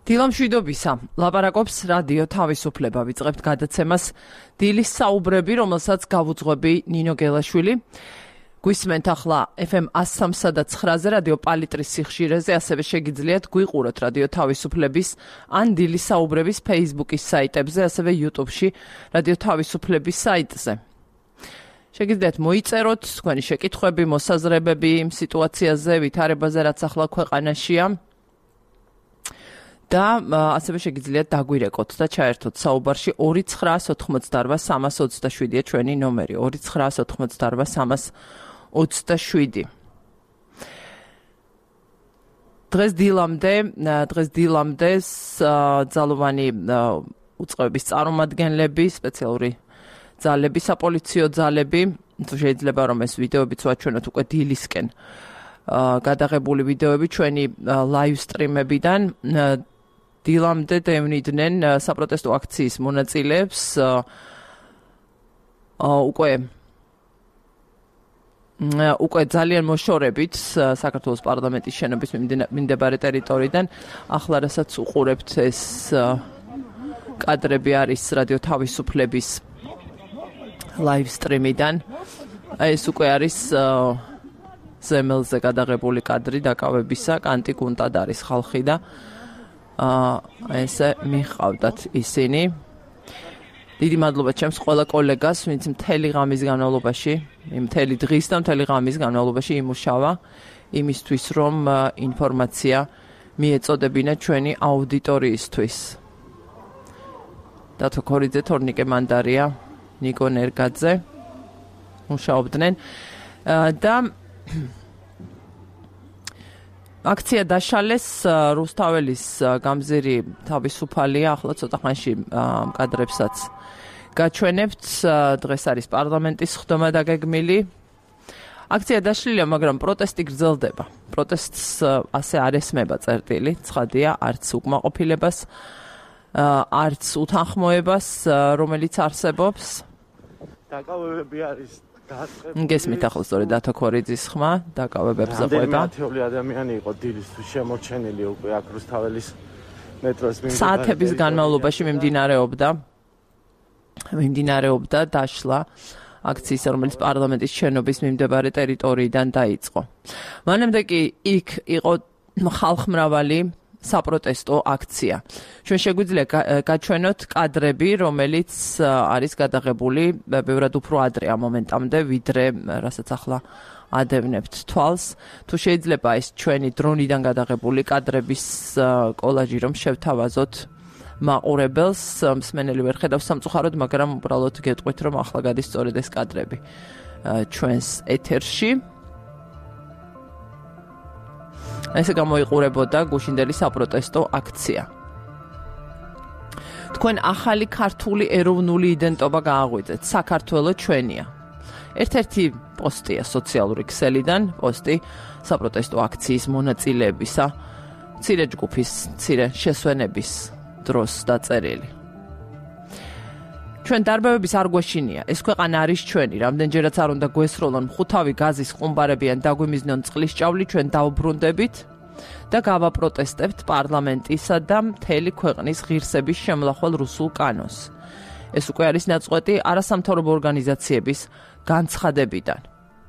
დილამშვიდობისა. ლაპარაკობს რადიო თავისუფლება. ვიწყებთ გადაცემას დილის საუბრები, რომელსაც გავუძღვები ნინო გელაშვილი. გვისმენთ ახლა FM 103.9-ზე რადიო პალიტრის სიხშირეზე, ასევე შეგიძლიათ გვიყუროთ რადიო თავისუფლების ან დილის საუბრების Facebook-ის საიტებზე, ასევე YouTube-ში რადიო თავისუფლების საიტზე. შეგიძლიათ მოიწეროთ თქვენი შეკითხვები, მოსაზრებები იმ სიტუაციაზე, ვითარებაზე, რაც ახლა ქვეყანაშია. და ასევე შეგიძლიათ დაგვირეკოთ და ჩაერთოთ საუბარში 2988327-ია ჩვენი ნომერი 2988327. დღეს დილამდე ძალოვანი უწყებების წარმომადგენლები, სპეციალური ძალები, საპოლიციო ძალები, შეიძლება რომ ეს ვიდეოებიც ვაჩვენოთ უკვე დილისკენ. გადაღებული ვიდეოები ჩვენი live stream-ებიდან დილამდე დევნიდნენ საპროტესტო აქციის მონაწილეებს უკვე ძალიან მოშორებით საქართველოს პარლამენტის შენობის მიმდებარე ტერიტორიიდან. ახლა რასაც უყურებთ ეს კადრები არის რადიო თავისუფლების live stream-იდან. ეს უკვე არის ზემელზე გადაღებული კადრი დაკავებისა, კანტიკუნტად არის ხალხი და ესე მიხავდათ ისინი. დიდი მადლობა ჩემს ყველა კოლეგას, ვინც მთელი ღამის განმავლობაში, მთელი დღის და მთელი ღამის განმავლობაში იმუშავა იმისთვის, რომ ინფორმაცია მიეწოდებინა ჩვენი აუდიტორიისთვის. დათო ქორიძე, თორნიკე მანდარია, ნიკო ნერგაძე მუშაობდნენ და აქცია დაშალეს რუსთაველის გამზირი თავისუფალია, ახლა ცოტა ხანში კადრებსაც გაჩვენებთ. დღეს არის პარლამენტის ხდომა დაგეგმილი. აქცია დაშლილია, მაგრამ პროტესტი გრძელდება. პროტესტს ასე არ ესმება წერტილი, ცხადია, არც უკმაყოფილებას, არც უთანხმოებას, რომელიც არსებობს. დაკავებები არის გესმით ახლა სწორედ დათო ქორიძის ხმა დაკავებებს ყვება. 10 ადამიანი იყო დილისთვის შემორჩენილი უკვე აქ რუსთაველის მეტროს საათების განმავლობაში მიმდინარეობდა დაშლა აქციის, რომელიც პარლამენტის შენობის მიმდებარე ტერიტორიიდან დაიწყო. მანამდე კი იქ იყო ხალხმრავალი საპროტესტო აქცია. ჩვენ შეგვიძლია გაჩვენოთ კადრები, რომელიც არის გადაღებული ბევრად უფრო ადრე ამ მომენტამდე, ვიდრე რასაც ახლა ადევნებთ თვალს. თუ შეიძლება ეს ჩვენი დრონიდან გადაღებული კადრების კოლაჟი რომ შევთავაზოთ მაყურებელს, მსმენელი ვერ ხედავს სამწუხაროდ, მაგრამ უბრალოდ გეტყვით, რომ ახლა გადის სწორედ ეს კადრები ჩვენს ეთერში. ესე გამოიყურებოდა გუშინდელი საპროტესტო აქცია. თქვენ ახალი ქართული ეროვნული იდენტობა გააღვიძეთ, საქართველო ჩვენია. ერთ-ერთი პოსტია სოციალური ქსელიდან, პოსტი საპროტესტო აქციის მონაწილეებისა, მცირე ჯგუფის, მცირე შესვენების დროს დაწერილი. ჩვენ დარბევების არ გვეშინია, ეს ქვეყანა არის ჩვენი, რამდენჯერაც არ უნდა გვესროლონ მხუთავი გაზის ხუმბარები ან დაგვიმიზნონ წყლის ჭავლი, ჩვენ დავბრუნდებით და გავაპროტესტებთ პარლამენტისა და მთელი ქვეყნის ღირსების შემლახვალ რუსულ კანონს. ეს უკვე არის ნაწყვეტი არასამთავრობო ორგანიზაციების განცხადებიდან.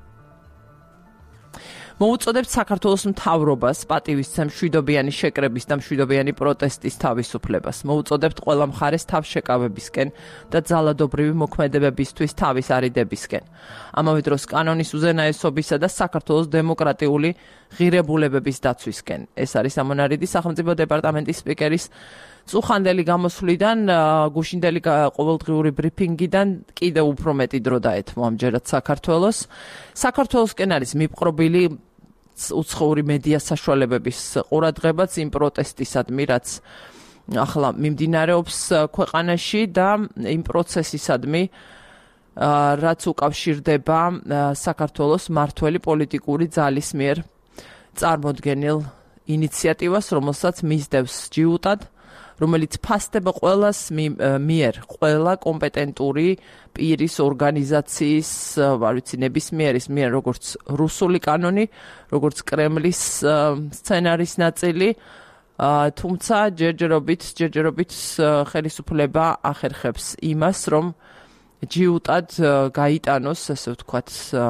მოუწოდებთ საქართველოს მთავრობას პატივისცემ მშვიდობიანი შეკრების და მშვიდობიანი პროტესტის თავისუფლებას. მოუწოდებთ ყველა მხარეს თავშეკავებისკენ და ძალადობრივი მოქმედებებისთვის თავის არიდებისკენ. ამავე დროს კანონის უზენაესობისა და საქართველოს დემოკრატიული ღირებულებების დაცვისკენ. ეს არის ამონარიდი სახელმწიფო დეპარტამენტის სპიკერის წუხანდელი გამოსვლიდან, გუშინდელი ყოველდღიური ბრიფინგიდან კიდევ უფრო მეტი დრო დაეთმო ამჯერად საქართველოს. საქართველოსკენ არის მიპყრობილი უცხოური მედია საშუალებების ყურადღებაც იმ პროტესტისადმი, რაც ახლა მიმდინარეობს ქვეყანაში და იმ პროცესისადმი, რაც უკავშირდება საქართველოს მართველი პოლიტიკური ძალის მიერ წარმოდგენილ ინიციატივას, რომელსაც მისდევს ჯიუტად, რომელიც ფასდება ყველას მიერ, ყველა კომპეტენტური პირის ორგანიზაციის, არ ვიცი, ნებისმიერის მიერ, როგორც რუსული კანონი, როგორც კრემლის სცენარის ნაწილი, თუმცა ჯერჯერობით ხელისუფლება ახერხებს იმას, რომ ჯიუტად გაიტანოს, ასე ვთქვათ,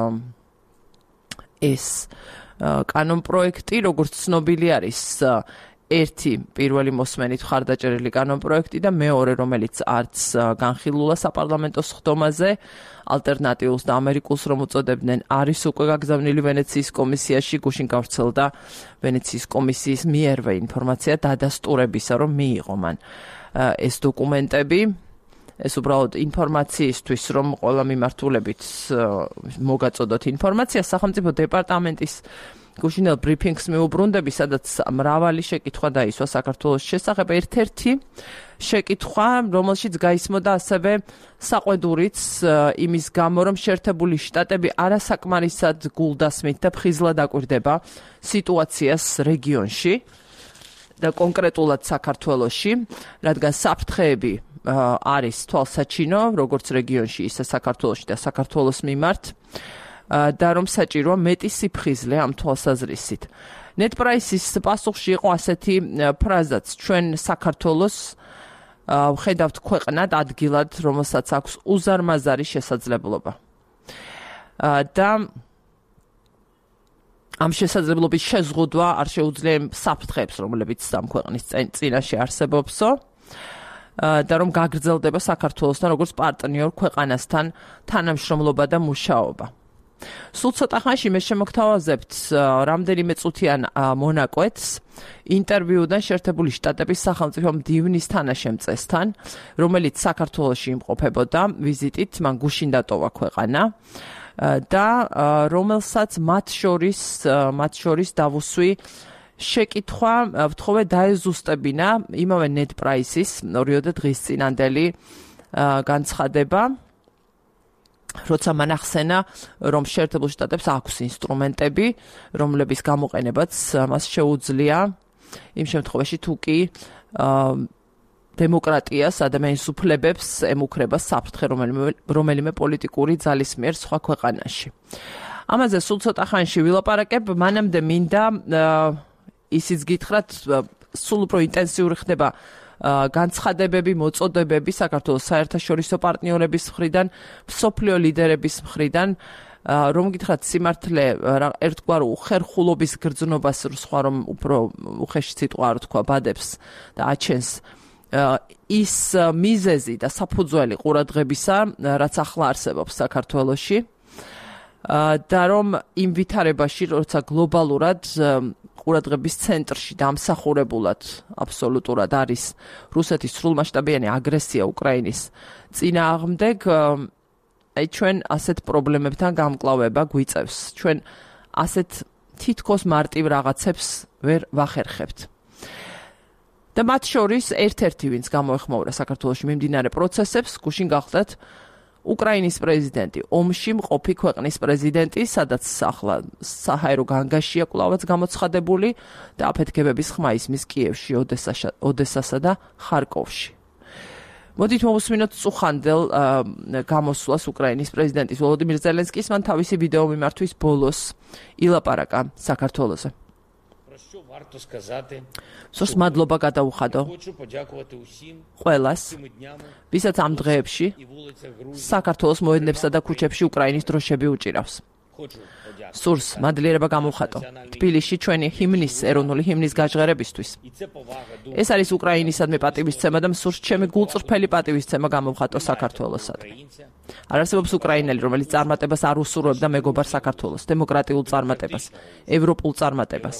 ეს კანონპროექტი, როგორც ცნობილი არის, ერთი პირველი მოსმენით ხარდაჭერილი კანონპროექტი და მეორე, რომელიც არც განხილულა საპარლამენტო სხდომაზე, ალტერნატიულს და ამერიკულს რომ უწოდებდნენ, არის უკვე გაგზავნილი ვენეციის კომისიაში, გუშინ გავრცელდა ვენეციის კომისიის მიერვე ინფორმაცია დადასტურებისა, რომ მიიღო მან ეს დოკუმენტები. ეს უბრალოდ ინფორმაციისთვის, რომ ყველა მიმართულებით მოგაწოდოთ ინფორმაცია, სახელმწიფო დეპარტამენტის გუშინელ ბრიფინგს მიუბრუნდები, სადაც მრავალი შეკითხვა დაისვა საქართველოს შესახებ. ერთ-ერთი შეკითხვა, რომელშიც გაისმოდა ასევე საყვედურიც იმის გამო, რომ შეერთებული შტატები არასაკმარისად გულდასმით და ფხიზლად აკვირდება სიტუაციას რეგიონში და კონკრეტულად საქართველოში, რადგან საფრთხეები არის თვალსაჩინო, როგორც რეგიონში, ისე საქართველოში და საქართველოს მიმართ. და რომ საჭიროა მეტი სიფხიზლე ამ თვალსაზრისით. ნეტპრაისის პასუხში იყო ასეთი ფრაზაც, ჩვენ საქართველოს ვხედავთ ქვეყნად, ადგილად, რომელსაც აქვს უზარმაზარი შესაძლებლობა. და ამ შესაძლებლობის შეზღუდვა არ შეუძლია საფრთხეებს, რომლებიც ამ ქვეყნის წინაშე არსებობსო. და რომ გაგრძელდება საქართველოსთან როგორც პარტნიორ ქვეყანასთან თანამშრომლობა და მუშაობა. სულ ცოტა ხანში მე შემოგთავაზებთ რამდენიმე წუთიან მონაკვეთს ინტერვიუდან შეერთებული შტატების სახელმწიფო მდივნის თანაშემწესთან, რომელიც საქართველოში იმყოფებოდა ვიზიტით, მან გუშინ დატოვა ქვეყანა და რომელსაც მათ შორის დავუსვი შეკითხვა, ვთხოვე დაეზუსტებინა იმავე ნეტპრაისის 2 დღის წინანდელი განცხადება, როცა მან ახსენა, რომ შეერთებულ შტატებს აქვს ინსტრუმენტები, რომლების გამოყენებაც მას შეუძლია იმ შემთხვევაში, თუ კი დემოკრატიას, ადამიანის უფლებებს ემუქრება საფრთხე რომელიმე პოლიტიკური ძალის მიერ სხვა ქვეყანაში. ამაზე სულ ცოტა ხანში ვილაპარაკებ, მანამდე მინდა ისიც გითხრათ, სულ უფრო ინტენსიური ხდება განცხადებები, მოწოდებები საქართველოს საერთაშორისო პარტნიორების მხრიდან, მსოფლიო ლიდერების მხრიდან, რომ გითხრათ სიმართლე ერთგვარ უხერხულობის გრძნობას, სხვა რომ უფრო უხეში სიტყვა არ თქვა, ბადებს და აჩენს ის მიზეზი და საფუძველი ყურადღებისა, რაც ახლა არსებობს საქართველოში. და რომ იმ ვითარებაში, როცა გლობალურად ყურადღების ცენტრში დამსახურებულად აბსოლუტურად არის რუსეთის სრულმასშტაბიანი აგრესია უკრაინის წინააღმდეგ, ჩვენ ასეთ პრობლემებთან გამკლავება გვიწევს. ჩვენ ასეთ თითქოს მარტივ რაღაცებს ვერ ვახერხებთ. და მათ შორის ერთ-ერთი, ვინც გამოეხმაურა საქართველოში მიმდინარე პროცესებს, გუშინ გახდათ უკრაინის პრეზიდენტი, ომში მყოფი ქვეყნის პრეზიდენტი, სადაც ახლა საჰაერო განგაშია კვლავაც გამოცხადებული და აფეთქებების ხმა ისმის კიევში, ოდესასა და ხარკოვში. მოდით მოვუსმინოთ წუხანდელ გამოსვლას უკრაინის პრეზიდენტის ვოლოდიმირ ზელენსკის, მან თავისი ვიდეო მიმართვის ბოლოს ილაპარაკა საქართველოზე. სურს მადლობა გადაუხადო ყველას, ვისაც ამ დღეებში საქართველოს მოედნებსა და ქუჩებში უკრაინის დროშები უჭირავს. სურს მადლიერება გამოვხატო თბილისში ჩვენი ჰიმნის, ეროვნული ჰიმნის გაჟღერებისთვის. ეს არის უკრაინისადმი პატივისცემა და სურს ჩემი გულწრფელი პატივისცემა გამოვხატო საქართველოსადმი. არ არსებობს უკრაინელი, რომელიც წარმატებას არ უსურვებდა მეგობარ საქართველოს, დემოკრატიულ წარმატებას, ევროპულ წარმატებას.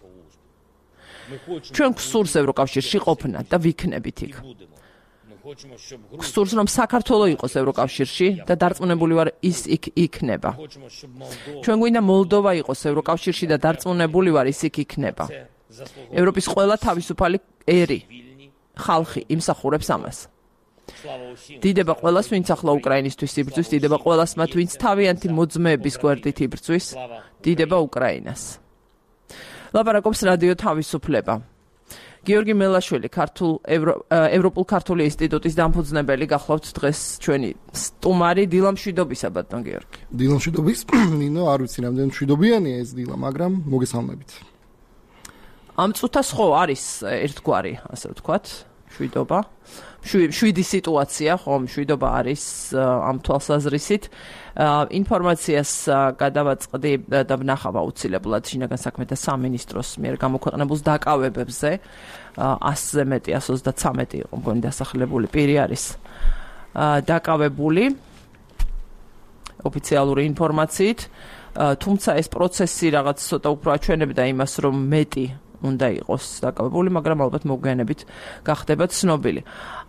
ჩვენ გვსურს ევროკავშირში ყოფნა და ვიქნებით იქ. გვსურს, რომ საქართველო იყოს ევროკავშირში და დარწმუნებული ვარ, ის იქ იქნება. ჩვენ გვინდა მოლდოვა იყოს ევროკავშირში და დარწმუნებული ვარ, ის იქ იქნება. ევროპის ყველა თავისუფალი ერი, ხალხი იმსახურებს ამას. დიდება ყველას, ვინც ახლა უკრაინისთვის იბრძვის, დიდება ყველას მათ, ვინც თავიანთი მოძმეების გვერდით იბრძვის, დიდება უკრაინას. ლაპარაკობს რადიო თავისუფლება. გიორგი მელაშვილი, ევროპულ ქართული ინსტიტუტის დამფუძნებელი, გახლავთ დღეს ჩვენი სტუმარი. დილა მშვიდობისა, ბატონ გიორგი. დილა მშვიდობის, ნინო, არ ვიცი რამდენი მშვიდობიანია ეს დილა, მაგრამ მოგესალმებით. ამ წუთას ხო არის ერთგვარი, ასე ვთქვათ, მშვიდობა. შვიდი სიტუაცია, ხო, მშვიდობა არის ამ თვალსაზრისით. ინფორმაციას გადავაწყდი და ვნახავ აუცილებლად შინაგან საქმეთა სამინისტროს მიერ გამოქვეყნებულ დაკავებებზე 100-ზე მეტი 133 იყო მგონი დასახლებული პირი არის დაკავებული ოფიციალური ინფორმაციით, თუმცა ეს პროცესი რაღაც ცოტა უფრო აჩვენებდა იმას, რომ მეტი უნდა იყოს დაკავებული, მაგრამ ალბათ მოგვიანებით გახდება ცნობილი.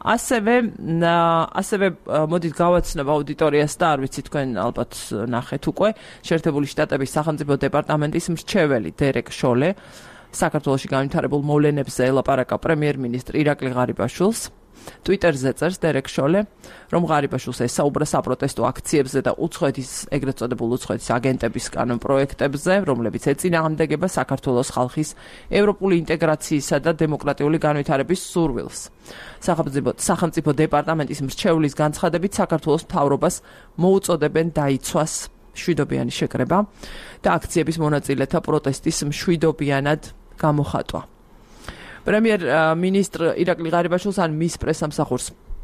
ასევე მოდით გავაცნობ აუდიტორიას და არ ვიცი თქვენ ალბათ ნახეთ უკვე, შეერთებული შტატების სახელმწიფო დეპარტამენტის მრჩეველი დერეკ შოლე საქართველოში განვითარებულ მოვლენებზე ელაპარაკა პრემიერ-მინისტრ ირაკლი ღარიბაშვილს. Twitterზე წერს დერეკ შოლე, რომ ღარიბაშვილს ესაუბრა საპროტესტო აქციებზე და უცხოეთის ეგრეთ წოდებულ უცხოეთის აგენტების კანონ პროექტებზე, რომლებიც ეწინააღმდეგება საქართველოს ხალხის ევროპული ინტეგრაციისა და დემოკრატიული განვითარების სურვილს. სახელმწიფო დეპარტამენტის მრჩევლის განცხადებით საქართველოს მთავრობას მოუწოდებენ დაიცვას მშვიდობიანი შეკრება და აქციების მონაწილეთა პროტესტის მშვიდობიანად გამოხატვა. პრემიერ-მინისტრ ირაკლი ღარიბაშვილს ან მის პრესამსახურს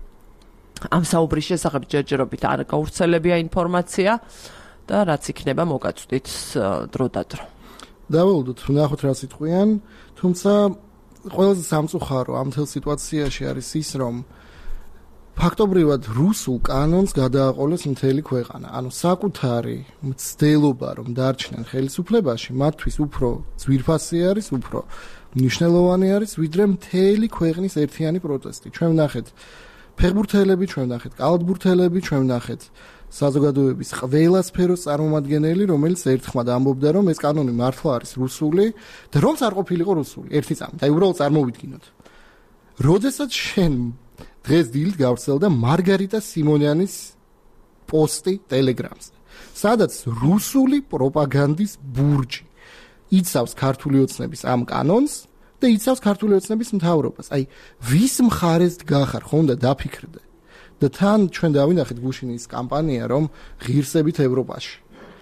ამ საუბრის შესახებ ჯერჯერობით არ გავრცელებია ინფორმაცია და რაც იქნება მოგაწვდით დრო და დრო. დავალოდოთ, ვნახოთ რა სიტყვიან, თუმცა ყველაზე სამწუხარო ამ მთელ სიტუაციაში არის ის, რომ ფაქტობრივად რუსულ კანონს გადააყოლეს მთელი ქვეყანა. ანუ საკუთარი მცდელობა, რომ დარჩნენ ხელისუფლებაში, მათთვის უფრო ძვირფასი არის, უფრო მნიშვნელოვანი არის, ვიდრე მთელი ქვეყნის ერთიანი პროტესტი. ჩვენ ვნახეთ ფეხბურთელები, ჩვენ ვნახეთ კალათბურთელები, ჩვენ ვნახეთ საზოგადოების ყველა სფეროს წარმომადგენელი, რომელიც ერთხმად ამბობდა, რომ ეს კანონი მართლა არის რუსული და რომც არ ყოფილიყო რუსული. ერთი წამით, აი უბრალოდ წარმოვიდგინოთ. როდესაც შენ დღეს დილით გავრცელდა მარგარიტა სიმონიანის პოსტი ტელეგრამზე, სადაც რუსული პროპაგანდის ბურჯი იცავს ქართული ოცნების ამ კანონს და იცავს ქართული ოცნების მთავრობას. აი, ვის მხარეს დგახარ, ხო უნდა დაფიქრდე. და თან ჩვენ დავინახეთ გუშინ ის კამპანია, რომ ღირსებით ევროპაში.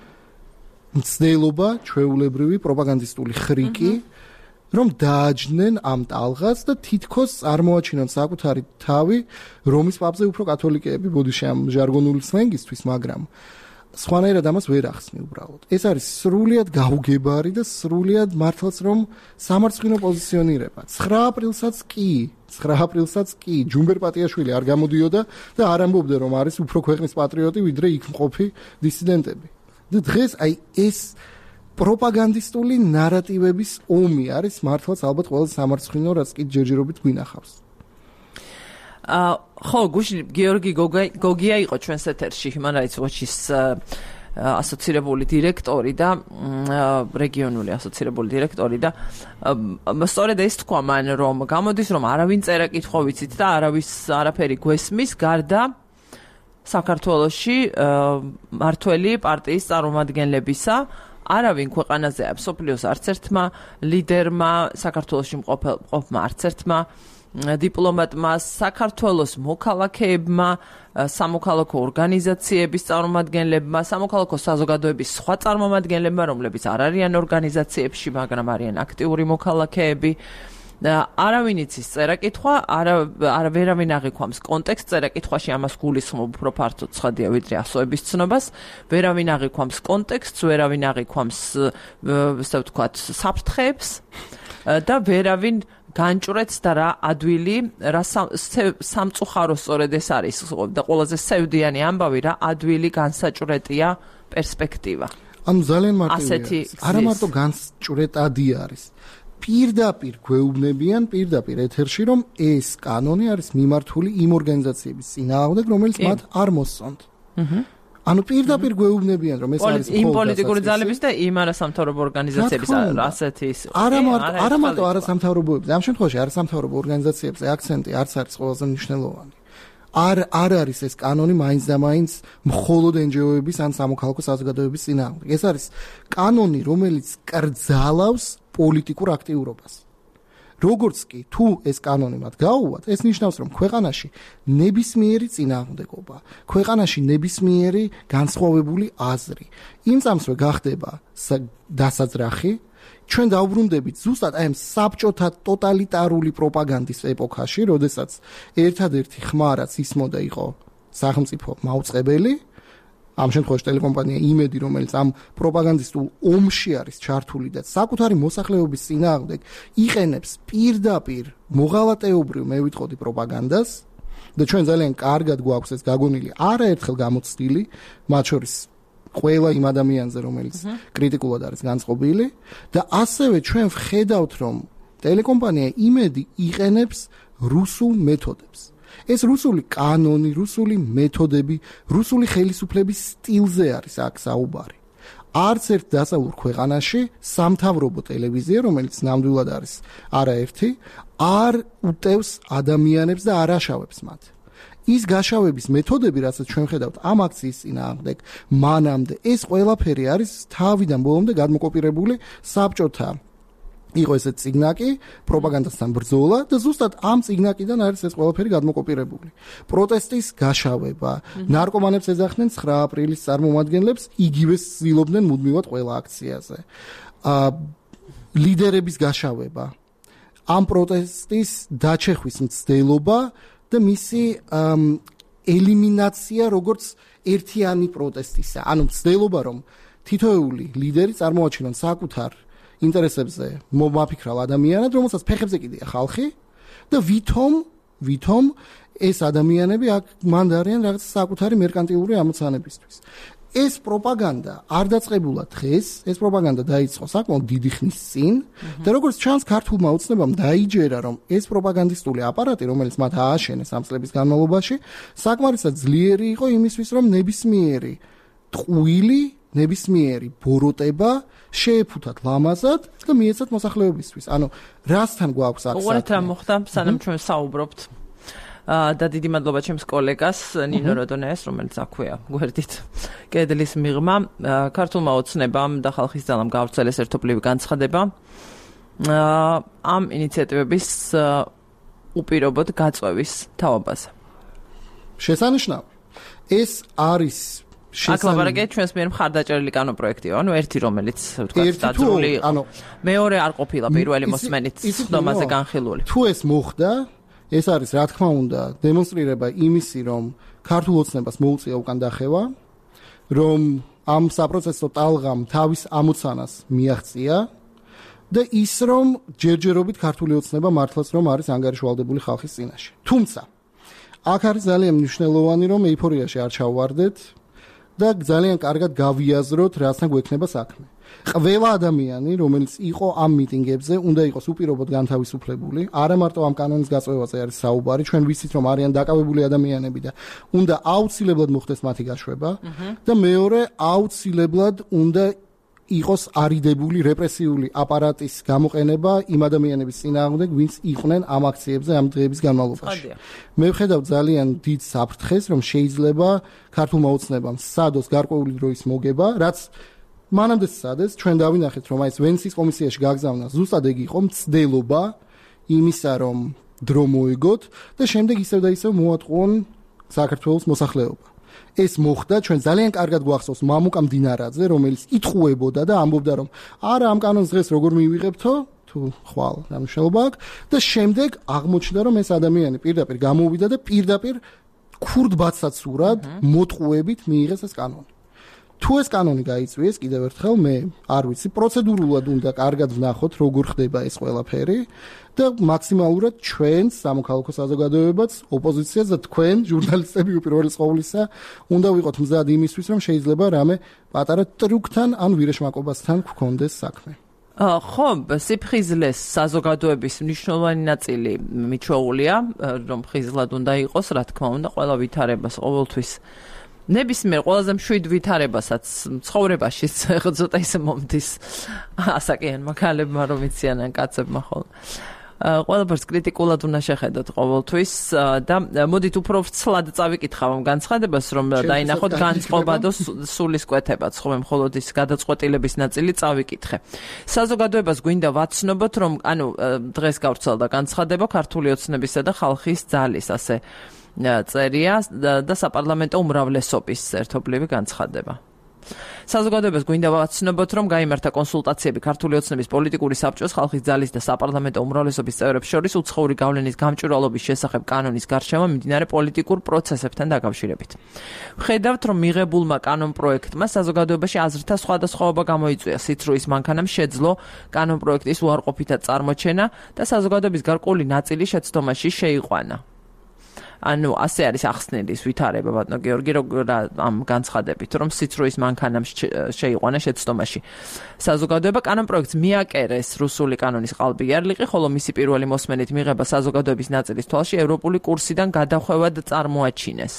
მცდელობა, ჩვეულებრივი პროპაგანდისტული ხრიკი, რომ დააჯდნენ ამ ტალღას და თითქოს წარმოაჩინონ საკუთარი თავი რომის პაპზე უფრო კათოლიკეები, ბოდიში ამ ჟარგონული სლენგისთვის, მაგრამ სხვანაირად ამას ვერ ახსნი უბრალოდ. ეს არის სრულიად გაუგებარი და სრულიად მართლაც რომ სამარცხვინო პოზიციონირება. 9 აპრილსაც კი ჯუმბერ პატიაშვილი არ გამოდიოდა და არ ამბობდა რომ არის უფრო ქვეყნის პატრიოტი ვიდრე იქ მყოფი დისიდენტები. და დღეს აი ეს პროპაგანდისტული ნარატივების ომი არის მართლაც ალბათ ყველაზე სამარცხვინო, რაც კი ჯერჯერობით გვინახავს. ხო, გუშინ გიორგი გოგია იყო ჩვენს ეთერში, Human Rights Watch-ის ასოცირებული დირექტორი და რეგიონული ასოცირებული დირექტორი და სწორედ ეს თქვა მან, რომ გამოდის, რომ არავინ წერა კითხვა ვიცით და არაფერი გვესმის გარდა საქართველოში მართველი პარტიის წარმომადგენლებისა, არავინ ქვეყანაზე სოფლიოს არც ერთმა ლიდერმა, საქართველოში მყოფმა არც ერთმა დიპლომატმა, საქართველოს მოქალაქეებმა, სამოქალაქო ორგანიზაციების წარმომადგენლებმა, სამოქალაქო საზოგადოების სხვა წარმომადგენლებმა, რომლებიც არ არიან ორგანიზაციებში, მაგრამ არიან აქტიური მოქალაქეები. არავინ იცის წერა-კითხვა, ვერავინ აღიქვამს კონტექსტს წერა-კითხვაში, ამას გულისხმობ უფრო ფართო ცხადია ვიდრე ასოების ცნობას, ვერავინ აღიქვამს კონტექსტს, ვერავინ აღიქვამს, ასე ვთქვათ, საფრთხეებს და ვერავინ განჭრეთს და რა ადვილი, რა სამწუხარო სწორედ ეს არის და ყველაზე სევდიანი ამბავი, რა ადვილი განსაჭრეტია პერსპექტივა. ანუ ძალიან მარტივია. არა მარტო განსჭრეტადი არის. პირდაპირ გვეუბნებიან პირდაპირ ეთერში, რომ ეს კანონი არის მიმართული იმ ორგანიზაციების წინააღმდეგ, რომელიც მათ არ მოსწონთ. ანუ პირდაპირ გვეუბნებიან, რომ ეს არის იმ პოლიტიკური ძალების და იმ არასამთავრობო ორგანიზაციების ასეთი ის. არა მარტო არასამთავრობოებზე, ამ შემთხვევაში არასამთავრობო ორგანიზაციებზე აქცენტი არც არის ყველაზე მნიშვნელოვანი. არ არის ეს კანონი მაინც და მაინც მხოლოდ NGO-ების ან სამოქალაქო საზოგადოების წინააღმდეგ. ეს არის კანონი, რომელიც კრძალავს პოლიტიკურ აქტიურობას. როგორც კი თუ ეს კანონი მათ გაუვათ, ეს ნიშნავს, რომ ქვეყანაში ნებისმიერი წინააღმდეგობა, ქვეყანაში ნებისმიერი განსხვავებული აზრი იმ წამსვე გახდება დასაძრახი. ჩვენ დავბრუნდებით ზუსტად აი ამ საბჭოთა ტოტალიტარული პროპაგანდის ეპოქაში, როდესაც ერთადერთი ხმა რაც ისმოდა იყო სახელმწიფო მაუწყებელი, ამ შემთხვევაში ტელეკომპანია იმედი, რომელიც ამ პროპაგანდისტულ ომში არის ჩართული და საკუთარი მოსახლეობის წინააღმდეგ იყენებს პირდაპირ მოღალატეობრივ მე ვიტყოდი პროპაგანდას და ჩვენ ძალიან კარგად გვაქვს ეს გაგონილი არაერთხელ გამოცდილი, მათ შორის ყველა იმ ადამიანზე, რომელიც კრიტიკულად არის განწყობილი და ასევე ჩვენ ვხედავთ, რომ ტელეკომპანია იმედი იყენებს რუსულ მეთოდებს. ეს რუსული კანონი, რუსული მეთოდები, რუსული ხელისუფლების სტილზე არის აქ საუბარი. არც ერთ დასავლურ ქვეყანაში სამთავრობო ტელევიზია, რომელიც ნამდვილად არის არაერთი, არ უტევს ადამიანებს და არ აშავებს მათ. ის გაშავების მეთოდები, რასაც ჩვენ ხედავთ ამ აქციის წინააღმდეგ, მანამდე ეს ყველაფერი არის თავიდან ბოლომდე გადმოკოპირებული საბჭოთა იყო ესე ციგნაკი, პროპაგანდასთან ბრძოლა და ზუსტად ამ ციგნაკიდან არის ეს ყველაფერი გადმოკოპირებული. პროტესტის გაშავება, ნარკომანებს ეძახდნენ 9 აპრილის წარმომადგენლებს, იგივე ცდილობდნენ მუდმივად ყველა აქციაზე. ლიდერების გაშავება, ამ პროტესტის დაჩეხვის მცდელობა და მისი ელიმინაცია როგორც ერთიანი პროტესტისა. ანუ მცდელობა, რომ თითოეული ლიდერი წარმოაჩინონ საკუთარ ინტერესებზე მომაფიქრალ ადამიანად, რომელსაც ფეხებზე კიდია ხალხი და ვითომ ეს ადამიანები აქ მანდ არიან რაღაც საკუთარი მერკანტილური ამოცანებისთვის. ეს პროპაგანდა არ დაწყებულა დღეს, ეს პროპაგანდა დაიწყო საკმაოდ დიდი ხნის წინ და როგორც ჩანს ქართულმა ოცნებამ დაიჯერა, რომ ეს პროპაგანდისტული აპარატი, რომელიც მათ ააშენეს ამ წლების განმავლობაში, საკმარისად ძლიერი იყო იმისთვის, რომ ნებისმიერი ტყუილი, ნებისმიერი ბოროტება შეეფუთათ ლამაზად და მიეცათ მოსახლეობისთვის. ანუ რასთან გვაქვს აქ უყურეთ რა მოხდა, სანამ ჩვენ საუბრობთ. და დიდი მადლობა ჩემს კოლეგას ნინო როდონეს, რომელიც აქვეა გვერდით კედლის მიღმა. ქართულმა ოცნებამ და ხალხის ძალამ გაავრცელეს ერთობლივი განცხადება ამ ინიციატივების უპირობოდ გაწვევის თაობაზე. შესანიშნავი. ეს არის აქ ლაპარაკია ჩვენს მიერ მხარდაჭერილი კანონპროექტია, ანუ ერთი რომელიც ვთქვათ დაძრული იყო. მეორე არ ყოფილა პირველი მოსმენით ხდომაზე განხილული. თუ ეს მოხდა, ეს არის რა თქმა უნდა დემონსტრირება იმისი, რომ ქართულ ოცნებას მოუწია უკან დახევა, რომ ამ საპროცესო ტალღამ თავის ამოცანას მიაღწია და ის რომ ჯერჯერობით ქართული ოცნება მართლაც რომ არის ანგარიშვალდებული ხალხის წინაშე. თუმცა აქ არის ძალიან მნიშვნელოვანი, რომ ეიფორიაში არ ჩავვარდეთ და ძალიან კარგად გავიაზროთ, რასთან გვექნება საქმე. ყველა ადამიანი, რომელიც იყო ამ მიტინგებზე, უნდა იყოს უპირობოდ განთავისუფლებული. არა მარტო ამ კანონის გაწევაზე არის საუბარი, ჩვენ ვიცით, რომ არიან დაკავებული ადამიანები და უნდა აუცილებლად მოხდეს მათი გაშვება და მეორე აუცილებლად უნდა იყოს არიდებული რეპრესიული აპარატის გამოყენება იმ ადამიანების წინააღმდეგ, ვინც იყვნენ ამ აქციებზე ამ დღეების განმავლობაში. მე ვხედავ ძალიან დიდ საფრთხეს, რომ შეიძლება ქართულმა ოცნებამ სადოს გარკვეული დროის მოგება, რაც მანამდე სადეს, ჩვენ დავინახეთ, რომ აი ეს ვენეციის კომისიაში გაგზავნა ზუსტად ეგ იყო მცდელობა იმისა, რომ დრო მოიგოთ და შემდეგ ისევ და ისევ მოატყუონ საქართველოს მოსახლეობა. ეს მოხდა, ჩვენ ძალიან კარგად გვახსოვს მამუკა მდინარაძე, რომელიც იტყუებოდა და ამბობდა, რომ არა ამ კანონს დღეს როგორ მივიღებთო, თუ ხვალ დამშელობა აქვს და შემდეგ აღმოჩნდა, რომ ეს ადამიანი პირდაპირ გამოვიდა და პირდაპირ ქურდბაცაცურად მოტყუებით მიიღეს ეს კანონი. თუ ეს კანონი გაიწვიეს, კიდევ ერთხელ მე არ ვიცი, პროცედურულად უნდა კარგად ვნახოთ, როგორ ხდება ეს ყველაფერი და მაქსიმალურად ჩვენს სამოქალაქო საზოგადოებაც, ოპოზიციაც და თქვენ, ჟურნალისტები უპირველეს ყოვლისა, უნდა ვიყოთ მზად იმისთვის, რომ შეიძლება რამე პატარა ტრუქთან ან ვირეშმაკობასთან გქონდეს საქმე. ხო, სიფხიზლეს საზოგადოების მნიშვნელოვანი ნაწილი მიჩვეულია, რომ ხიზლად უნდა იყოს, რა თქმა უნდა, ყველა ვითარებას ყოველთვის ნებისმიერ ყველაზე მშვიდ ვითარებასაც ცხოვრებაში ცოტა ისე მომდის ასაკიანმა ქალებმა რომ იციან ან კაცებმა ხოლმე. ყველაფერს კრიტიკულად უნდა შეხედოთ ყოველთვის და მოდით უფრო ვრცლად წავიკითხავ ამ განცხადებას, რომ დაინახოთ განწყობა და სულისკვეთებაც, ხო, მხოლოდ ის გადაწყვეტილების ნაწილი წავიკითხე. საზოგადოებას გვინდა ვაცნობოთ, რომ დღეს გავრცელდა განცხადება ქართული ოცნებისა და ხალხის ძალის, ასე წერია და საპარლამენტო უმრავლესობის ერთობლივი განცხადება. საზოგადოებას გვინდა ვაცნობოთ, რომ გაიმართა კონსულტაციები ქართული ოცნების პოლიტიკური საბჭოს, ხალხის ძალის და საპარლამენტო უმრავლესობის წევრებს შორის უცხოური გავლენის გამჭვირვალობის შესახებ კანონის გარშემო მიმდინარე პოლიტიკურ პროცესებთან დაკავშირებით. ვხედავთ, რომ მიღებულმა კანონპროექტმა საზოგადოებაში აზრთა სხვადასხვაობა გამოიწვია, სითრუის მანქანამ შეძლო კანონპროექტის უარყოფითად წარმოჩენა და საზოგადოების გარკვეული ნაწილი შეცდომაში შეიყვანა. ასე არის ახსნილი ვითარება ბატონო გიორგი ამ განცხადებით, რომ სითრუის მანქანამ შეიყვანა შეცდომაში. საზოგადოება კანონპროექტს მიაკერეს რუსული კანონის ყალბი იარლიყი, ხოლო მისი პირველი მოსმენით მიღება საზოგადოების ნაწილის თვალში ევროპული კურსიდან გადახვევად წარმოაჩინეს.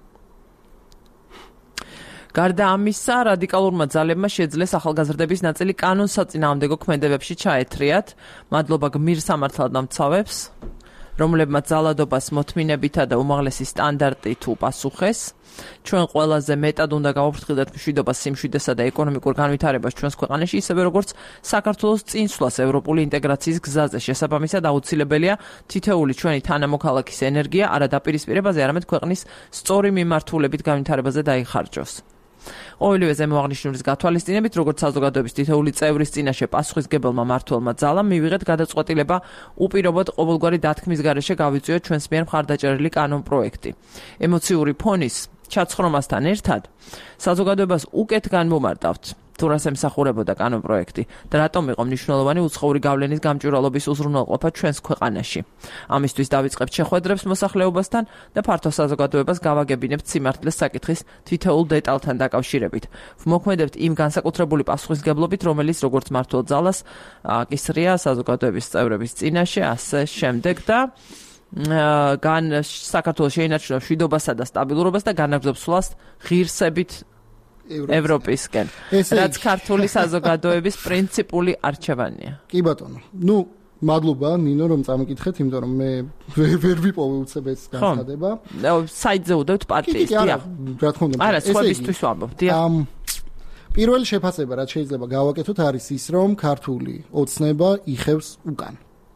გარდა ამისა, რადიკალურმა ძალებმა შეძლეს ახალგაზრდების ნაწილი კანონს საწინააღმდეგო ქმედებებში ჩაეთრიათ, მადლობა გმირ სამართალდამცავებს, რომლებმაც ძალადობას მოთმინებითა და უმაღლესი სტანდარტით უპასუხეს. ჩვენ ყველაზე მეტად უნდა გავაფრთხილდეთ მშვიდობას, სიმშვიდესა და ეკონომიკურ განვითარებას ჩვენს ქვეყანაში, ისევე როგორც საქართველოს წინსვლას ევროპული ინტეგრაციის გზაზე. შესაბამისად, აუცილებელია თითოეული ჩვენი თანამოქალაქის ენერგია არა დაპირისპირებაზე, არამედ ქვეყნის სწორი მიმართულებით განვითარებაზე დაიხარჯოს. ყოველივე ზემოაღნიშნულის გათვალისწინებით, როგორც საზოგადოების თითოეული წევრის წინაშე პასუხისმგებელმა მმართველმა ძალამ მივიღეთ გადაწყვეტილება უპირობოდ ყოველგვარი დათქმის გარეშე გავიწვიოთ ჩვენს მიერ მხარდაჭერილი კანონპროექტი. ემოციური ფონის ჩაცხრომასთან ერთად საზოგადოებას უკეთ განმომარტავთ, თუ რას ემსახურებოდა კანონპროექტი და რატომ იყო მნიშვნელოვანი უცხოური გავლენის გამჭვირვალობის უზრუნველყოფა ჩვენს ქვეყანაში. ამისთვის დავიწყებთ შეხვედრებს მოსახლეობასთან და ფართო საზოგადოებას გავაგებინებთ სიმართლეს საკითხის თითოეულ დეტალთან დაკავშირებით. ვმოქმედებთ იმ განსაკუთრებული პასუხისმგებლობით, რომელიც როგორც მმართველ ძალას აკისრია საზოგადოების წევრების წინაშე, ასე შემდეგ და საქართველოს შეინარჩუნა მშვიდობასა და სტაბილურობას და განაგრძობს სვლას ღირსებით ევროპისკენ, რაც ქართული საზოგადოების პრინციპული არჩევანია. კი ბატონო. მადლობა ნინო რომ წამიკითხეთ, იმიტომ რომ მე ვერ ვიპოვე უცებ ეს განცხადება. საიტზე უდევთ პარტიის, დიახ. რა თქმა უნდა. არა, სხვებისთვის ვამბობ, დიახ. პირველი შეფასება, რაც შეიძლება გავაკეთოთ, არის ის, რომ ქართული ოცნება იხევს უკან.